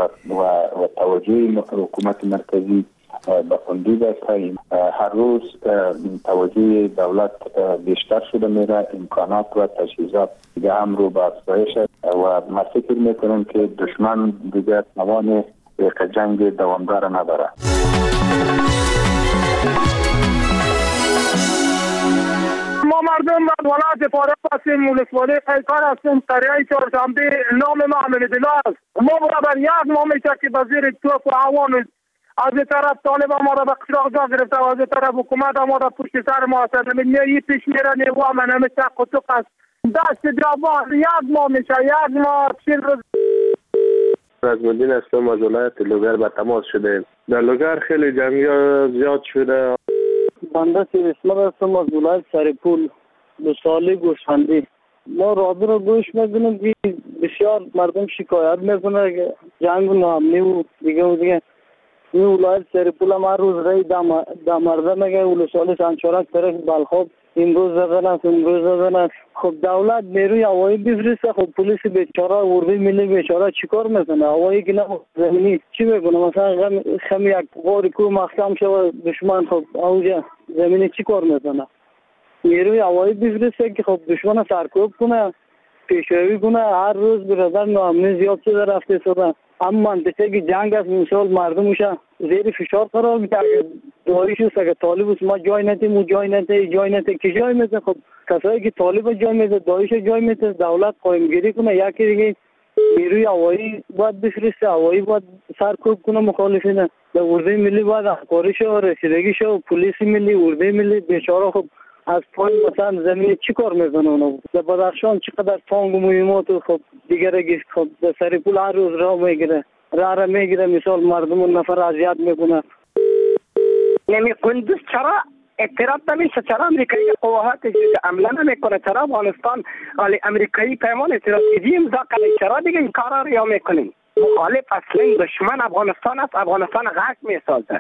و توجه حکومت مرکزی به قندوز است. هر روز توجه دولت بیشتر شده میره، امکانات و تجهیزات دیگه هم رو به افزایش است. و ما فکر میکنیم که دشمن دیگر توان یک جنگ دوامدار نداره. ما مردم از ولایت فارغ هستیم، ولسوالی قیقار هستیم، قریه چهارشنبه. نام ما حمیدالله است. ما برابر یک ماه میشه که به زیر توپ و عوام از این طرف طالب ما را به قشراق جا گرفته و از این طرف حکومت ما را پشت سر ما هست. نه پیش میره نه وام نمیشه قطق است. دست جوان یک ماه میشه، یک ماه 40 روز. از مدین هستم، از ولایت لوگر به تماس شده. در لوگر خیلی جنگی زیاد شده. بنده اسمت هستم، از ولایت سرپول 2 ساله گوسفندی. ما رادیو رو گوش میکنیم که بسیار مردم شکایت میکنه که جنگ نامنی و دیگه این ولایت سرپول هم هر روز رای دمرده میگه ولسوالی سنچارک طرف بلخاب امروز زدن است. خب دولت نیروی هوایی بفرسته، خب پلیس بیچاره اردوی ملی بیچاره چیکار میکنه؟ هوایی که نه زمینی چی میکنه؟ مثلا خم یک غار کو محکم شوه دشمن، خب اوجه زمینی چیکار میکنه؟ نیروی هوایی بفرسته که خب دشمن سرکوب کنه، پیشروی کنه. هر روز برادر ناامنی زیاد شده رفته شده. اما منطقه که جنگ است، مثال مردم میشه زیر فشار قرار میده. داعش است که طالب است، ما جای ندیم، جای نده کی جای میده؟ خب کسایی که طالب جای میده، داعش جای میده. دولت قایم گیری کنه. یکی دیگه نیروی هوایی باید بفرسته، هوایی باید سرکوب کنه مخالفین. به اردوی ملی باید همکاریش و رسیدگیش و پلیس ملی اردوی ملی بیچاره خب از پایین مثلا زمین چی کار میکنه اونا؟ در بدخشان چقدر تانگ و مهمات و خب دیگه خب در سرپول هر روز راه میگیره مثال مردم نفر اذیت میکنه. نمی قندوز چرا اعتراف نمیشه؟ چرا امریکایی قواهات عمله نمیکنه؟ چرا افغانستان امریکایی پیمان استراتژی امضا کنه؟ چرا دیگه این کارا رو یا میکنیم؟ مخالف اصلا دشمن افغانستان است. افغانستان غرق میسازه.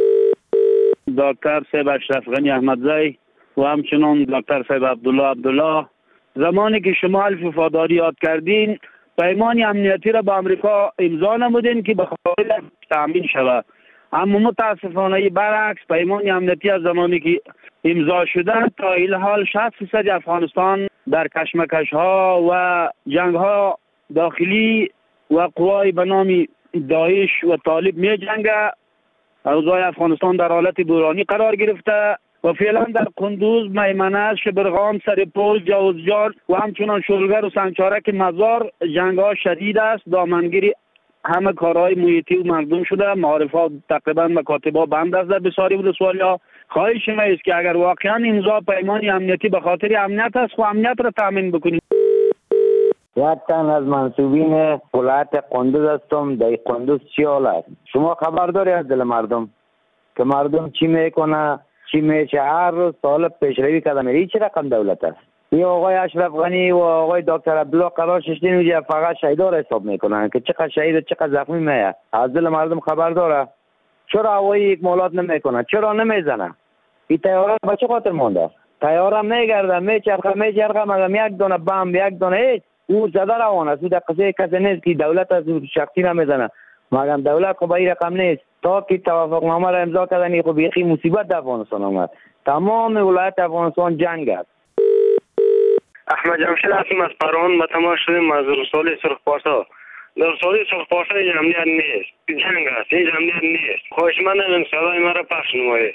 دکتر صاحب اشرف غنی احمدزی و همچنان دکتر صاحب عبدالله زمانی که شما حلف وفاداری یاد کردین پیمان امنیتی را با امریکا امضا نمودین که به خاطر تامین شود، اما متاسفانه برعکس پیمان امنیتی از زمانی که امضا شده تا این حال 60% افغانستان در کشمکش ها و جنگ ها داخلی و قوای به نام داعش و طالب می جنگه. اوضاع افغانستان در حالت بحرانی قرار گرفته و فعلا در قندوز، میمنه، شبرغان، سرپول، جوزجان و همچنان شلگر و سنگچارک مزار جنگ ها شدید است. دامنگیری همه کارهای محیطی و مردم شده. معارف ها تقریبا مکاتب ها بند است در بسیاری ولسوالی ها. خواهش ما است که اگر واقعا امضا پیمان امنیتی به خاطر امنیت است، خو امنیت را تامین بکنیم. یک تن از منصوبین ولایت قندوز هستم. در قندوز چی حال است؟ شما خبر داری از دل مردم که مردم چی میکنه، چی میشه؟ هر روز سال پیشروی کردن. این چه رقم دولت است؟ این آقای اشرف غنی و آقای دکتر عبدالله قرار ششتین اونجا فقط شهیدا حساب میکنن که چقدر شهید و چقدر زخمی میه. از دل مردم خبر داره؟ چرا هوایی یک مولات نمیکنه؟ چرا نمیزنه؟ این تیاره به چه خاطر مونده؟ تیاره میگرده میچرخه مگم یک دونه بم یک دونه هیچ او زده روان است. او در قصه کسی نیست که دولت از شخصی نمیزنه. مگم دولت خب این رقم نیست. تا که توافق نامه را امضا کردن خب یکی مصیبت در افغانستان آمد. تمام ولایت افغانستان جنگ است. احمد جمشید هستم از پروان. به تماس شدیم از رسالی سرخپارسا. در رسالی سرخپارسا این امنیت نیست، جنگ است. این امنیت نیست. خواهش من این صدای مرا پخش نمایید.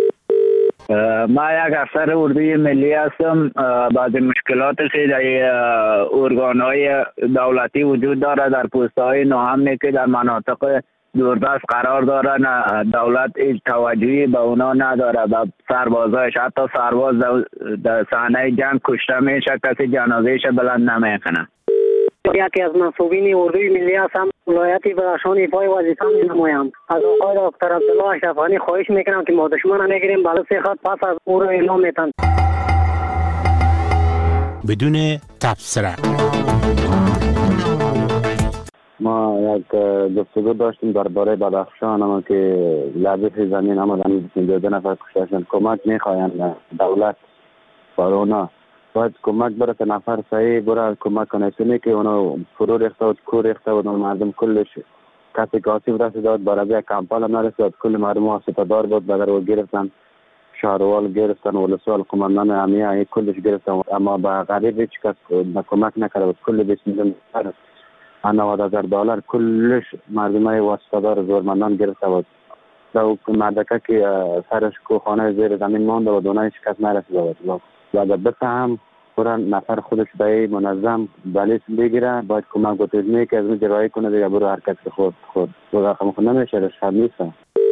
ما یک افسر اردوی ملی هستم. بعضی مشکلات که در ارگان‌های دولتی وجود داره در پست‌های ناامنی که در مناطق دوردست قرار دارن، دولت هیچ توجهی به اونا نداره. به سربازایش، حتی سرباز در صحنه جنگ کشته میشه، کسی جنازهش بلند نمیکنه. یکی از منصوبین اردوی ملی هستم. ولایت بدخشان ایفای وظیفه می‌نمایم. از آقای دکتر عبدالله اشرف غنی خواهش میکنم که ما دشمن نگیریم، بلکه خط پس از او را اعلام میتن. بدون تبصره ما یک گفتگو داشتیم درباره بدخشان، اما که لبه زمین آمدن 22 نفر کشته شدند. کمک میخواین دولت برای اونا باید کمک بره که نفر صحیح بره کمک کنه. چون که اونا فرو ریخته بود، کور ریخته بود، مردم کلش کسی که آسیب رسیده بود برای کمپال هم نرسید. کل مردم ها سپهدار بود بدر و گرفتن شهروال گرفتن ولسوال قماندان امنیه کلش گرفتن، اما به غریب هیچ کس کمک نکرده بود. کل 20 میلیون $90,000 کلش مردمای واسطه‌دار زورمندان گرفته بود. در مدرکه که سرش کوخانه زیر زمین مانده و دونه هیچ کس نرسیده بود. و در بسه هم پورا نفر خودش به منظم بلیس بگیره، باید کمک و تجمیه که از اون جرایی کنه دیگه برو حرکت خود رقم خود نمیشه رشد نیست.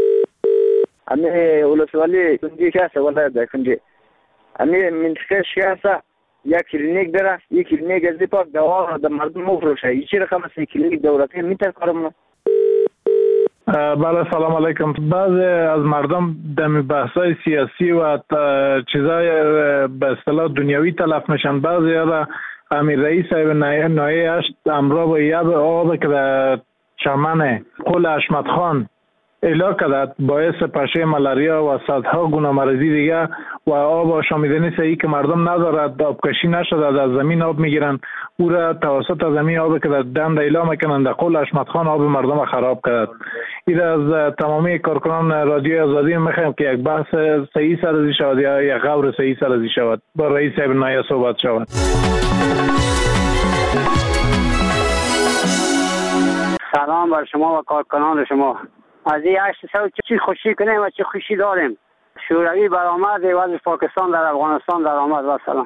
امی ولسوالی کنجی شاسته والله در کنجی امی منطقه شاسته یک کلینیک داره، یک کلینیک از پاک دوا در مردم مفروشه. ایچی رقم است کلینیک دولتی میتر کارمونه. بله سلام علیکم. بعضی از مردم در بحث‌های سیاسی و چیزای به اصطلاح دنیوی تلف میشن. بعضی را امیر رئیس نایه اشت امرا با یاب آب که در چمن قل اشمت خان اعلا کرد باعث پشه ملاریا و صدها گونه مرضی دیگه و آب آشامیدنی صحیح که مردم ندارد، آبکشی نشده، از زمین آب میگیرن. او را توسط زمین آب که در دند اعلا میکنند در قل اشمت خان آب مردم خراب کرد. این از تمامی کارکنان رادیو آزادی میخوایم که یک بحث صحیح سرازی شود یا یک غور صحیح سرازی شود، با رئیس صاحب نایه صحبت شود. سلام بر شما و کارکنان شما. از این 800 چی خوشی کنیم و چی خوشی داریم. شوروی برآمد و پاکستان در افغانستان در آمد. و سلام.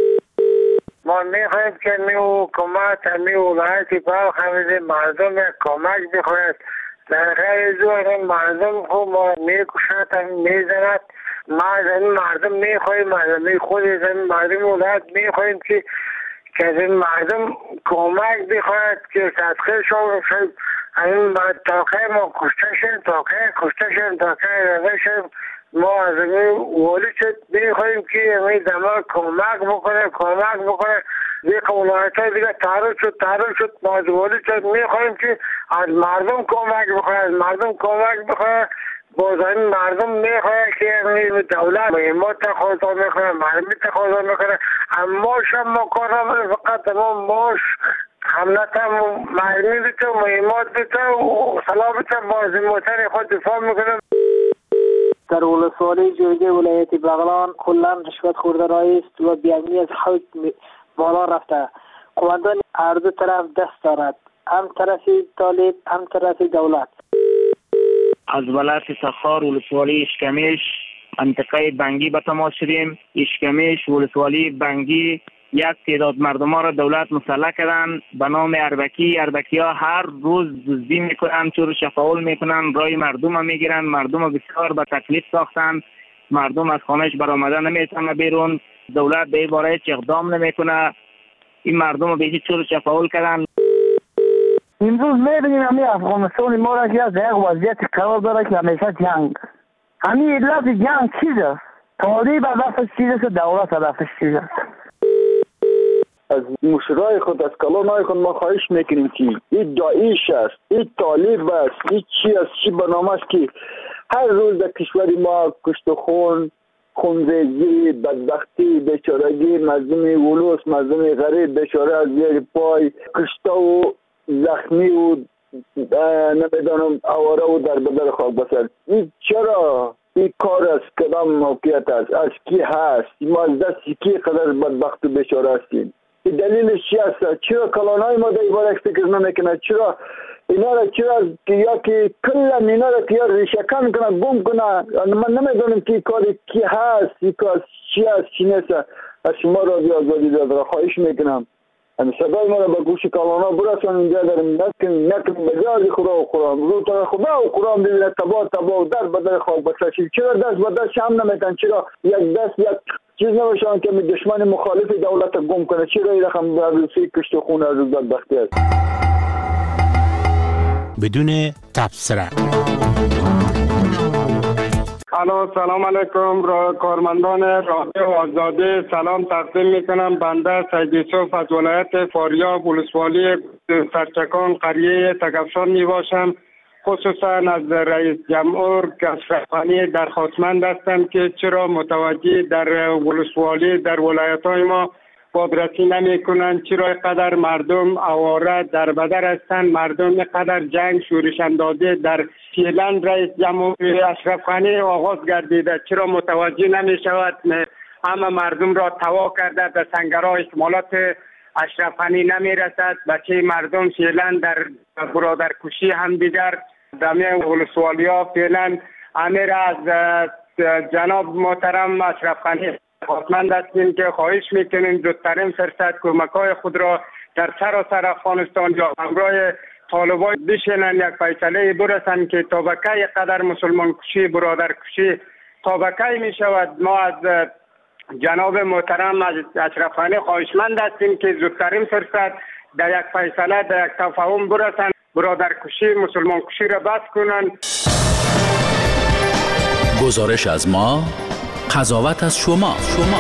ما میخوایم که حکومت ولایت بلخ مردم کمک بخواهد. در غیر زور مردم خوب میکشند میزند. ما از این مردم میخواهیم، مردم خود از این مردم ولایت میخواهیم که از این مردم کمک بخواهد که صدقه شد. این تاقه ما کشته شد تاقه رده شد. ما از این ولی شد میخواهیم که این زمان کمک بکنه دیگه ولایت های دیگه تعرض شد. ما از ولی شد میخواهیم که از مردم کمک بخواه. باز این مردم میخواه که دولت مهمات تخواضا میکنه، مرمی تخواضا میکنه. اما شما کارم فقط اما ماش حملت هم مرمی بیته و مهمات بیته و سلام بیته باز این موتر خود دفاع میکنه. در ولسوالی جویده ولایت بغلان کلان رشوت خورده رایست و بی‌امنی از حد بالا رفته. قماندان هر دو طرف دست دارد، هم طرف طالب هم طرف دولت. از ولایت سخار ولسوالی اشکمیش منطقه بنگی به تماس شدیم. اشکمیش ولسوالی بنگی یک تعداد مردم ها را دولت مسلح کردن به نام اربکی ها هر روز دزدی میکنن، چور شفاول میکنن، رای مردم ها میگیرن، مردم ها بسیار به تکلیف ساختن، مردم از خانهش برآمده نمیتونه بیرون، دولت به این باره هیچ اقدام نمیکنه، این مردم ها به هیچ چور شفاول کردن. امروز میبینیم همین افغانستان ما را که از یک وضعیت قرار داره که همیشه جنگ. همین علت جنگ چیز است؟ طالب هدفش چیز است، دولت هدفش چیز است. از مشرای خود، از کلانای خود ما خواهش میکنیم که این داعش است، این طالب است، این چی است، چی برنامه است که هر روز در کشور ما کشت و خونریزی، بدبختی، بیچارگی، مردم ولوس، مردم غریب بیچاره از زیر پای کشته و زخمی و نمیدانم آواره و در بدر خاک بسر. این چرا این کار است؟ کدام موقعیت است؟ از کی هست؟ ما از دست کی قدر بدبخت و بیچاره هستیم؟ این دلیلش چی است؟ چرا کلانای ما در این فکر نمیکنه؟ چرا اینا را یا که کلا اینا را که ریشه‌کن کنه، گم کنه؟ من نمیدونم که کار کی هست، این کار چی است، چی نیست. از شما رادیو آزادی را خواهش میکنم صدای ما را به گوش کلانا برسان. اینجا داریم نکن بجاز خدا و قرآن رو تا خدا و قرآن ببینه تبا و در بدر خاک بسرشید. چرا دست به دست هم نمیتن؟ چرا یک دست یک چیز نمیشن که دشمن مخالف دولت گم کنه؟ چرا این رقم در روسی کشت و خون از بدبختی است؟ بدون تبصره. سلام علیکم کارمندان رادیو آزادی، سلام تقدیم میکنم. بنده سید یوسف از ولایت فاریاب ولسوالی سرچکان قریه تکفشان می باشم. خصوصا از رئیس جمهور اشرف غنی درخواستمند هستم که چرا متوجه در ولسوالی در ولایت های ما بازرسی نمیکنن، چرا اینقدر مردم آواره در بدر هستند، مردم اینقدر جنگ شورش اندازی در فعلا رئیس جمهوری اشرف غنی آغاز گردیده، چرا متوجه نمی شود همه مردم را توا کرده، به سنگرها احتمالات اشرف غنی نمی رسد، بچه مردم فعلا در برادرکشی هم دیگر دمه ولسوالی ها فعلا امیر از جناب محترم اشرف غنی خواهشمند هستیم که خواهش میکنیم زودترین فرصت کمک‌های خود را در سراسر افغانستان یا همراه طالبان بشینن، یک فیصله برسن که تا به کی قدر مسلمان کشی برادر کشی تا به کی می شود. ما از جناب محترم اشرف غنی خواهشمند هستیم که زودترین فرصت در یک فیصله در یک تفاهم برسن، برادر کشی مسلمان کشی را بس کنن. گزارش از ما، قضاوت از شما.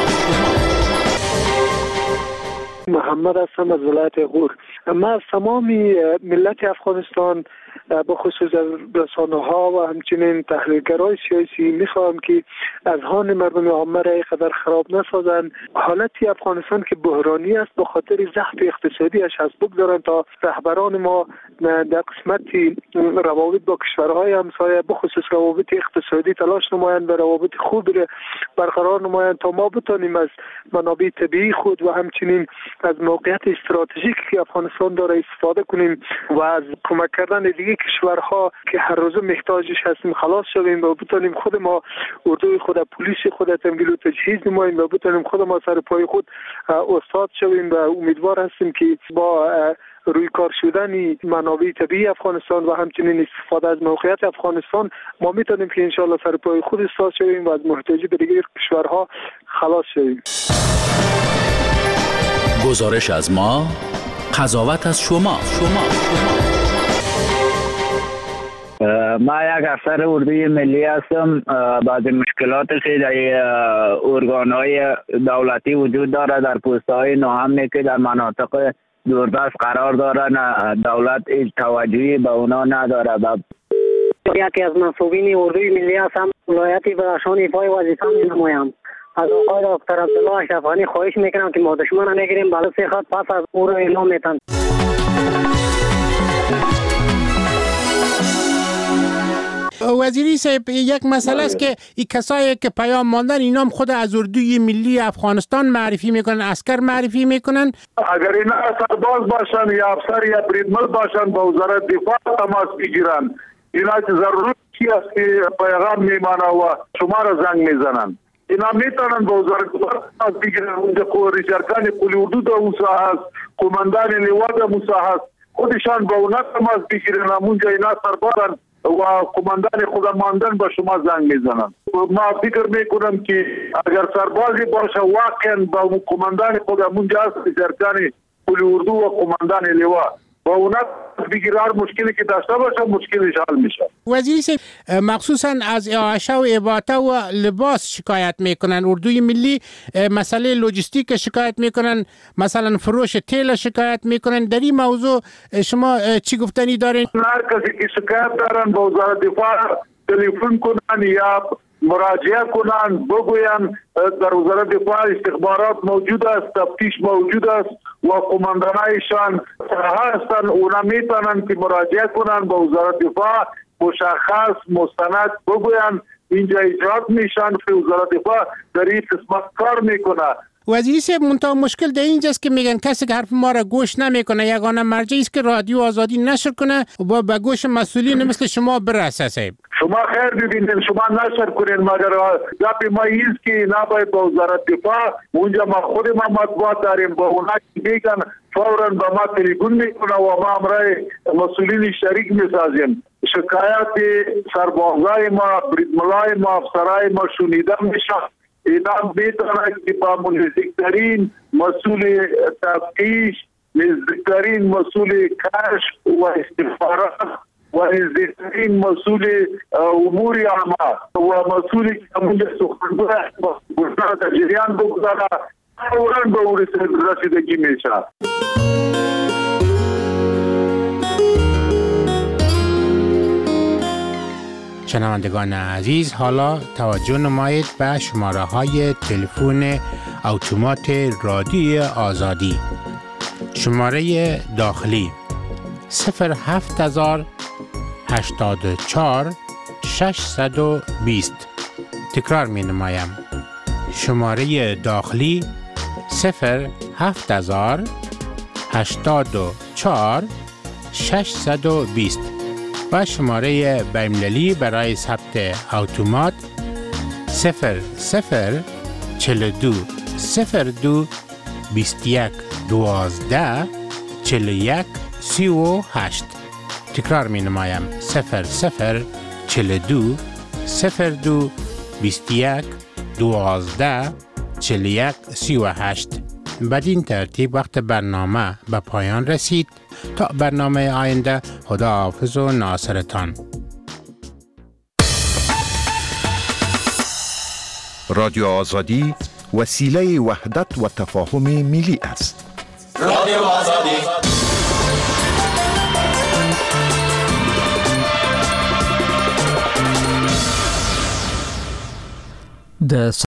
محمد هستم از ولایت غور. من از تمام ملت افغانستان به خصوص از رسانه‌ها و همچنین تحلیلگرای سیاسی میخواهم که اذهان مردم عامه را اینقدر خراب نسازند. حالتی افغانستان که بحرانی است به خاطر ضعف اقتصادیش هست، بگذارند تا رهبران ما در قسمت روابط با کشورهای همسایه به خصوص روابط اقتصادی تلاش نمایند و روابط خوب برقرار نمایند تا ما بتانیم از منابع طبیعی خود و همچنین از موقعیت استراتژیکی که افغانستان داره استفاده کنیم و از کمک کردن دیگه کشورها که هر روز محتاجش هستیم خلاص شویم و بتانیم خود ما اردوی خود، پلیس خود تمویل و تجهیز نماییم و بتانیم خود ما سر پای خود استاد شویم و امیدوار هستیم که با روی کار شدن منابع طبیعی افغانستان و همچنین استفاده از موقعیت افغانستان ما میتونیم که انشالله سر پای خود استاد شویم و از محتاجی به دیگر کشورها خلاص شویم. گزارش از ما، قضاوت از شما. ما یک افسر اردوی ملی هستم. بعض مشکلات که در ارگان‌های دولتی وجود داره در پست‌های ناامنی که در مناطق دوردست قرار دارن، دولت هیچ توجهی به اونا نداره. یکی از منصوبین اردوی ملی هستم، ولایت بدخشان ایفای وظیفه می‌نمایم. از آقای دکتر عبدالله اشرف غنی خواهش میکنم که ما دشمن نگیریم، بالا سه خط پس از او را اعلام میتن. وزیری صاحب، یک مسئله است که این کسایی که پیام ماندن اینا هم خود از اردوی ملی افغانستان معرفی میکنن، عسکر معرفی میکنن. اگر اینا سرباز باشن یا افسر یا بریدمن باشن با وزارت دفاع تماس بگیرن. اینا که ضروری است که پیغام میمانه و شما را زنگ میزنن. اینا میتونن با وزارت دفاع تماس بگیرن. اونجا ریشارکان قلی اردو دا موسا هست، قماندان لوا دا موسا هست، خودشان با اونا تماس بگیرن. اونجا اینا سربازن و قماندان خودماندن با شما زنگ میزنن. ما فکر میکنم که اگر سربازی باشه واقعا با قماندان خودمونجا هست، ریشارکان قلی اردو و قماندان لوا با اونا بگیرار مشکلی که داشته باشه مشکلش حل میشه. وزیری صاحب، مخصوصا از اعاشه و اباطه و لباس شکایت میکنن. اردوی ملی مسئله لوجستیک شکایت میکنن، مثلا فروش تیل شکایت میکنن. در این موضوع شما چی گفتنی دارین؟ هر کسی که شکایت دارن با وزارت دفاع تلفن کنن یا مراجعه کنن، بگوین در وزارت دفاع استخبارات موجود است، تفتیش موجود است و قماندانایشان هستن. اونا میتونن که مراجعه کنن با وزارت دفاع، مشخص مستند بگوین اینجا اجرات میشن که وزارت دفاع در این قسمت کار میکنه. وزیری صاحب، منتها مشکل در اینجاست که میگن کسی که حرف ما را گوش نمیکنه. یگانه مرجعی است که رادیو آزادی نشر کنه و به گوش مسئولین مثل شما برسه. صاحب شما خیر ببینید، شما نشر کنید، مگر گپ ما ایست که نباید با وزارت دفاع اونجا ما خود ما مطبوعات داریم، با اونا که میگن فوراً با ما تلفن میکنه و ما امرای مسئولین شریک میسازیم. شکایت سربازای ما، بریدمنای ما، افسرای ما شنیده میشه. اینا میتونه که با نزدیکترین مسئول تفتیش، نزدیکترین مسئول کشف و استخبارات و نزدیکترین مسئول امور عامه و مسئول که سخنگوی گفتار در جریان بگذاره فوراً به او رسیدگی میشه. شنوندگان عزیز، حالا توجه نمایید به شماره های تلفن اتومات رادیو آزادی. شماره داخلی 07084 620. تکرار می نمایم. شماره داخلی 07084 620 و شماره بین‌المللی برای ثبت اتومات 0042 02 21 12 41 38. تکرار می نمایم. 0042 02 21 12 41 38. بدین ترتیب وقت برنامه به پایان رسید. تا برنامه آینده، خداحافظ و ناصرتان. رادیو آزادی وسیله وحدت و تفاهم ملی است. رادیو آزادی